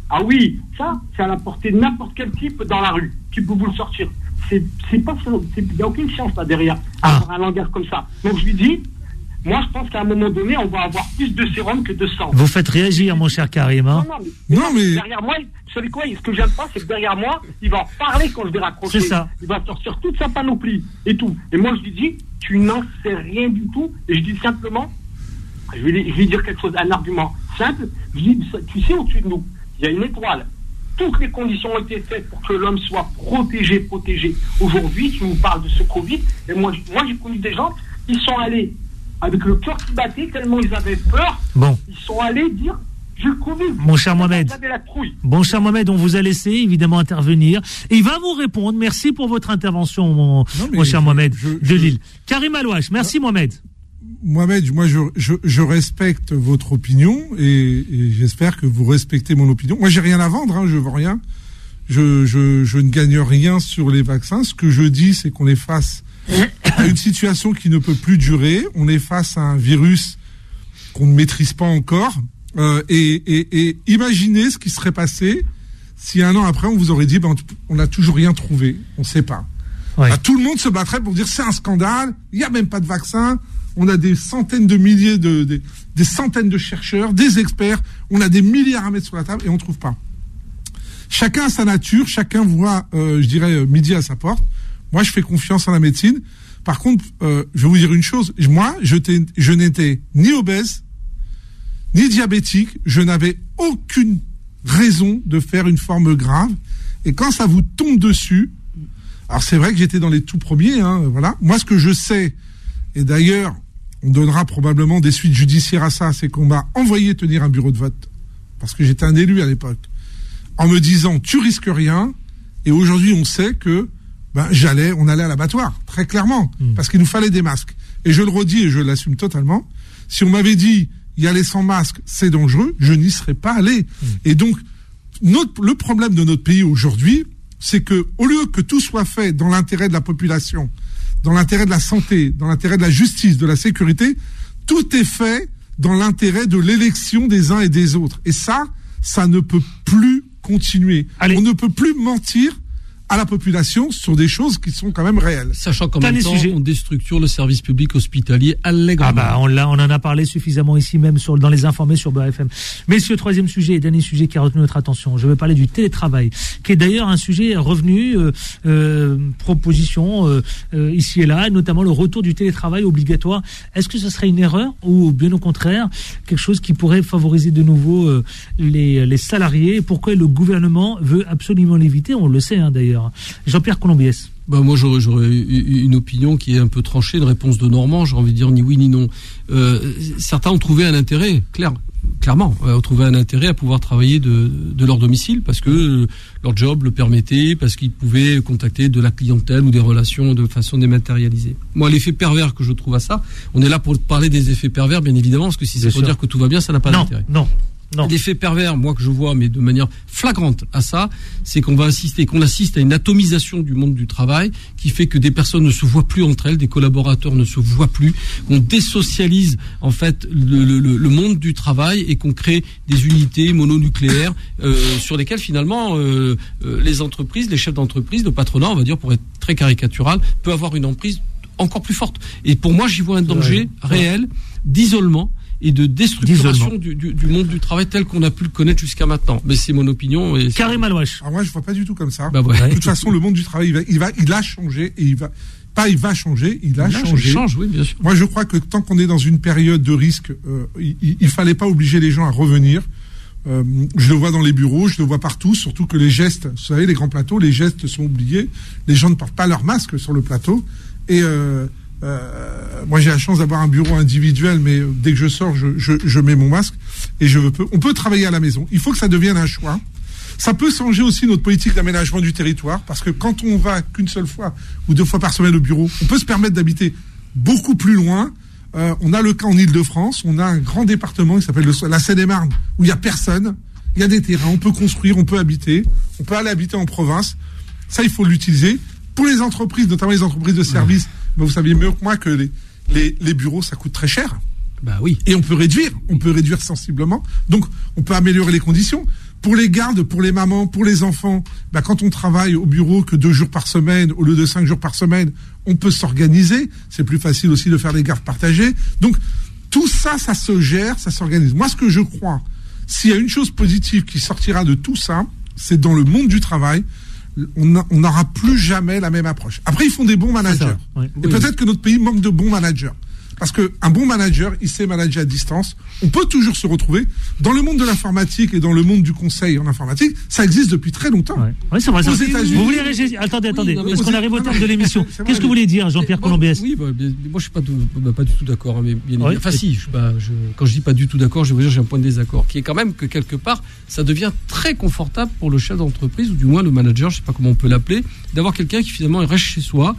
Ah oui, ça, c'est à la portée de n'importe quel type dans la rue qui peut vous le sortir. C'est, c'est pas, il n'y a aucune science là derrière à avoir un langage comme ça. Donc je lui dis, moi je pense qu'à un moment donné, on va avoir plus de sérum que de sang. Vous faites réagir, mon cher Karim. Hein. Non, non, mais, non, mais... derrière moi, vous savez quoi, ce que j'aime pas, c'est que derrière moi, il va en parler quand je vais raccrocher. C'est ça. Il va sortir toute sa panoplie et tout. Et moi je lui dis, tu n'en sais rien du tout. Et je dis simplement, je vais, je vais dire quelque chose, un argument simple. Je dis, tu sais, au-dessus de nous, il y a une étoile. Toutes les conditions ont été faites pour que l'homme soit protégé, protégé. Aujourd'hui, tu nous parles de ce Covid, et moi, moi j'ai connu des gens qui sont allés avec le cœur qui battait tellement ils avaient peur. Bon. Ils sont allés dire, j'ai le Covid. Mon cher Mohamed. La trouille. Bon, cher Mohamed, on vous a laissé évidemment intervenir. Et il va vous répondre. Merci pour votre intervention, mon, non, mon cher je, Mohamed je, je, de Lille. Karim Alouache, merci non. Mohamed. Mohamed, moi je, je, je respecte votre opinion et, et j'espère que vous respectez mon opinion. Moi j'ai rien à vendre, hein, je vends rien. Je, je, je ne gagne rien sur les vaccins. Ce que je dis, c'est qu'on est face à une situation qui ne peut plus durer. On est face à un virus qu'on ne maîtrise pas encore. Euh, et, et, et imaginez ce qui serait passé si un an après on vous aurait dit ben, on n'a toujours rien trouvé. On ne sait pas. Ouais. Bah, tout le monde se battrait pour dire c'est un scandale. Il n'y a même pas de vaccin. On a des centaines de milliers de, de des centaines de chercheurs, des experts. On a des milliards à mettre sur la table et on trouve pas. Chacun a sa nature, chacun voit, euh, je dirais, midi à sa porte. Moi, je fais confiance en la médecine. Par contre, euh, je vais vous dire une chose. Moi, je, je n'étais ni obèse, ni diabétique. Je n'avais aucune raison de faire une forme grave. Et quand ça vous tombe dessus, alors c'est vrai que j'étais dans les tout premiers. Hein, voilà. Moi, ce que je sais, et d'ailleurs, on donnera probablement des suites judiciaires à ça, c'est qu'on m'a envoyé tenir un bureau de vote, parce que j'étais un élu à l'époque, en me disant, tu risques rien, et aujourd'hui on sait que ben, j'allais, on allait à l'abattoir, très clairement, mmh. parce qu'il nous fallait des masques. Et je le redis, et je l'assume totalement, si on m'avait dit, y aller sans masque, c'est dangereux, je n'y serais pas allé. Mmh. Et donc, notre, le problème de notre pays aujourd'hui, c'est que, au lieu que tout soit fait dans l'intérêt de la population, dans l'intérêt de la santé, dans l'intérêt de la justice, de la sécurité, tout est fait dans l'intérêt de l'élection des uns et des autres. Et ça, ça ne peut plus continuer. Allez. On ne peut plus mentir à la population sur des choses qui sont quand même réelles. Sachant qu'en même temps, on déstructure le service public hospitalier allègrement. Ah bah, on l'a, on en a parlé suffisamment ici même sur, dans les informés sur B F M. Messieurs, troisième sujet, dernier sujet qui a retenu notre attention. Je vais parler du télétravail, qui est d'ailleurs un sujet revenu, euh, euh, proposition euh, euh, ici et là, notamment le retour du télétravail obligatoire. Est-ce que ce serait une erreur ou bien au contraire quelque chose qui pourrait favoriser de nouveau euh, les, les salariés? Pourquoi le gouvernement veut absolument l'éviter? On le sait hein, d'ailleurs. Jean-Pierre Colombiès. Bah moi j'aurais, j'aurais une opinion qui est un peu tranchée, une réponse de Normand, j'ai envie de dire ni oui ni non. Euh, certains ont trouvé un intérêt, clair, clairement, euh, ont trouvé un intérêt à pouvoir travailler de, de leur domicile parce que euh, leur job le permettait, parce qu'ils pouvaient contacter de la clientèle ou des relations de façon dématérialisée. Moi l'effet pervers que je trouve à ça, on est là pour parler des effets pervers bien évidemment, parce que si c'est pour dire que tout va bien, ça n'a pas non, d'intérêt. Non. Non. L'effet pervers, moi que je vois, mais de manière flagrante à ça, c'est qu'on va assister, qu'on assiste à une atomisation du monde du travail, qui fait que des personnes ne se voient plus entre elles, des collaborateurs ne se voient plus, qu'on désocialise en fait le, le, le monde du travail et qu'on crée des unités mononucléaires euh, sur lesquelles finalement euh, euh, les entreprises, les chefs d'entreprise, le patronat, on va dire pour être très caricatural, peut avoir une emprise encore plus forte. Et pour moi, j'y vois un danger réel d'isolement et de destructuration du, du, du monde du travail tel qu'on a pu le connaître jusqu'à maintenant. Mais c'est mon opinion. Et Karim Alouache. Alors moi, je vois pas du tout comme ça. Bah ouais. De toute façon, le monde du travail, il va, il va, il a changé et il va, pas il va changer, il a il changé. Change, oui, bien sûr. Moi, je crois que tant qu'on est dans une période de risque, euh, il, il fallait pas obliger les gens à revenir. Euh, je le vois dans les bureaux, je le vois partout, surtout que les gestes, vous savez, les grands plateaux, les gestes sont oubliés. Les gens ne portent pas leur masque sur le plateau et euh, Euh, moi j'ai la chance d'avoir un bureau individuel, mais dès que je sors, je, je, je mets mon masque et je veux. On peut travailler à la maison. Il faut que ça devienne un choix. Ça peut changer aussi notre politique d'aménagement du territoire, parce que quand on va qu'une seule fois ou deux fois par semaine au bureau, on peut se permettre d'habiter beaucoup plus loin. Euh, on a le cas en Île-de-France, on a un grand département qui s'appelle le, la Seine-et-Marne, où il y a personne, il y a des terrains, on peut construire, on peut habiter, on peut aller habiter en province. Ça, il faut l'utiliser. Pour les entreprises, notamment les entreprises de services, ouais. Mais vous savez mieux que moi que les, les, les bureaux, ça coûte très cher. Bah oui. Et on peut réduire, on peut réduire sensiblement. Donc, on peut améliorer les conditions. Pour les gardes, pour les mamans, pour les enfants, bah, quand on travaille au bureau que deux jours par semaine, au lieu de cinq jours par semaine, on peut s'organiser. C'est plus facile aussi de faire des gardes partagées. Donc, tout ça, ça se gère, ça s'organise. Moi, ce que je crois, s'il y a une chose positive qui sortira de tout ça, c'est dans le monde du travail, on n'aura plus jamais la même approche. Après, ils font des bons managers. Oui. Et oui. peut-être que notre pays manque de bons managers. Parce qu'un bon manager, il sait manager à distance. On peut toujours se retrouver. Dans le monde de l'informatique et dans le monde du conseil en informatique, ça existe depuis très longtemps. Ouais. Oui, c'est vrai. Aux ça. États-Unis. Vous voulez réagir? Attendez, attendez. Oui, non, parce qu'on arrive au terme de l'émission. C'est vrai, Qu'est-ce que vous voulez dire, Jean-Pierre bon, Colombiès? Oui, bah, bien, moi je suis pas, tout, bah, pas du tout d'accord. Hein, mais bien Ouais. Enfin, si. Je, suis pas, je, quand je dis pas du tout d'accord, je veux dire j'ai un point de désaccord, qui est quand même que quelque part, ça devient très confortable pour le chef d'entreprise ou du moins le manager, je sais pas comment on peut l'appeler, d'avoir quelqu'un qui finalement reste chez soi.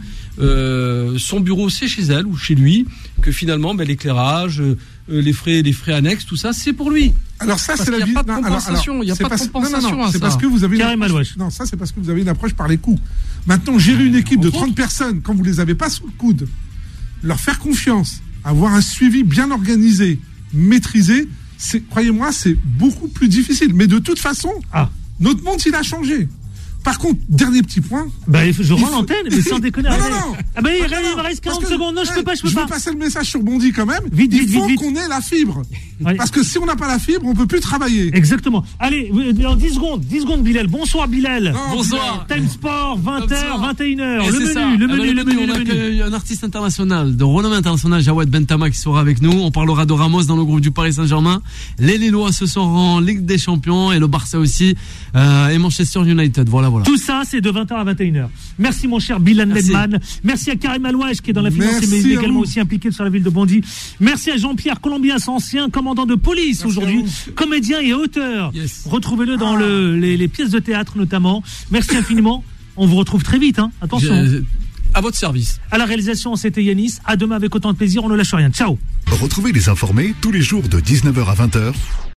Euh, son bureau c'est chez elle ou chez lui, que finalement ben, l'éclairage, euh, les frais, les frais annexes, tout ça c'est pour lui. Alors ça Parce c'est la qu'il y a vie. pas de compensation, il y a c'est pas de parce- compensation non, non, non, à c'est ça. parce que vous avez une Karim approche- Alouache. Non, ça c'est parce que vous avez une approche par les coups. Maintenant, gérer une équipe de Entre trente personnes quand vous les avez pas sous le coude, leur faire confiance, avoir un suivi bien organisé, maîtrisé, c'est, croyez-moi, c'est beaucoup plus difficile. Mais de toute façon, Ah. notre monde il a changé. Par contre, dernier petit point. Bah, il faut- je Il rends faut- l'antenne, mais sans déconner. Non, non, arrêtez. non. Ah bah, il, Ah, reste- non, il me reste parce quarante que- secondes. Non, je ouais, peux pas, je peux veux pas. passer le message sur Bondy quand même. Vite, il vite, faut vite, qu'on ait la fibre. Ouais. Parce que si on n'a pas la fibre, on peut plus travailler. Exactement. Allez, vous- en dix secondes, dix secondes, Bilal. Bonsoir, Bilal. Non, Bonsoir. Time Sport, vingt heures, Bonsoir. vingt et une heures. Et Le c'est menu, ça. le Ah menu, bah, le menu, on le menu. accueille un artiste international de renommée internationale, Jawed Bentama, qui sera avec nous. On parlera de Ramos dans le groupe du Paris Saint-Germain. Les Lillois se sont en Ligue des Champions et le Barça aussi, euh, et Manchester United. Voilà, voilà. Tout ça, c'est de vingt heures à vingt et une heures. Merci, mon cher Bilal Merci. Nedman. Merci à Karim Alouache, qui est dans la finance, Merci mais à également vous. aussi impliqué sur la ville de Bondy. Merci à Jean-Pierre Colombias, ancien commandant de police Merci aujourd'hui, à vous. comédien et auteur. Yes. Retrouvez-le dans Ah. le, les, les pièces de théâtre, notamment. Merci infiniment. On vous retrouve très vite, hein. Attention. Je- À votre service. À la réalisation, c'était Yanis. À demain avec autant de plaisir. On ne lâche rien. Ciao. Retrouvez les informés tous les jours de dix-neuf heures à vingt heures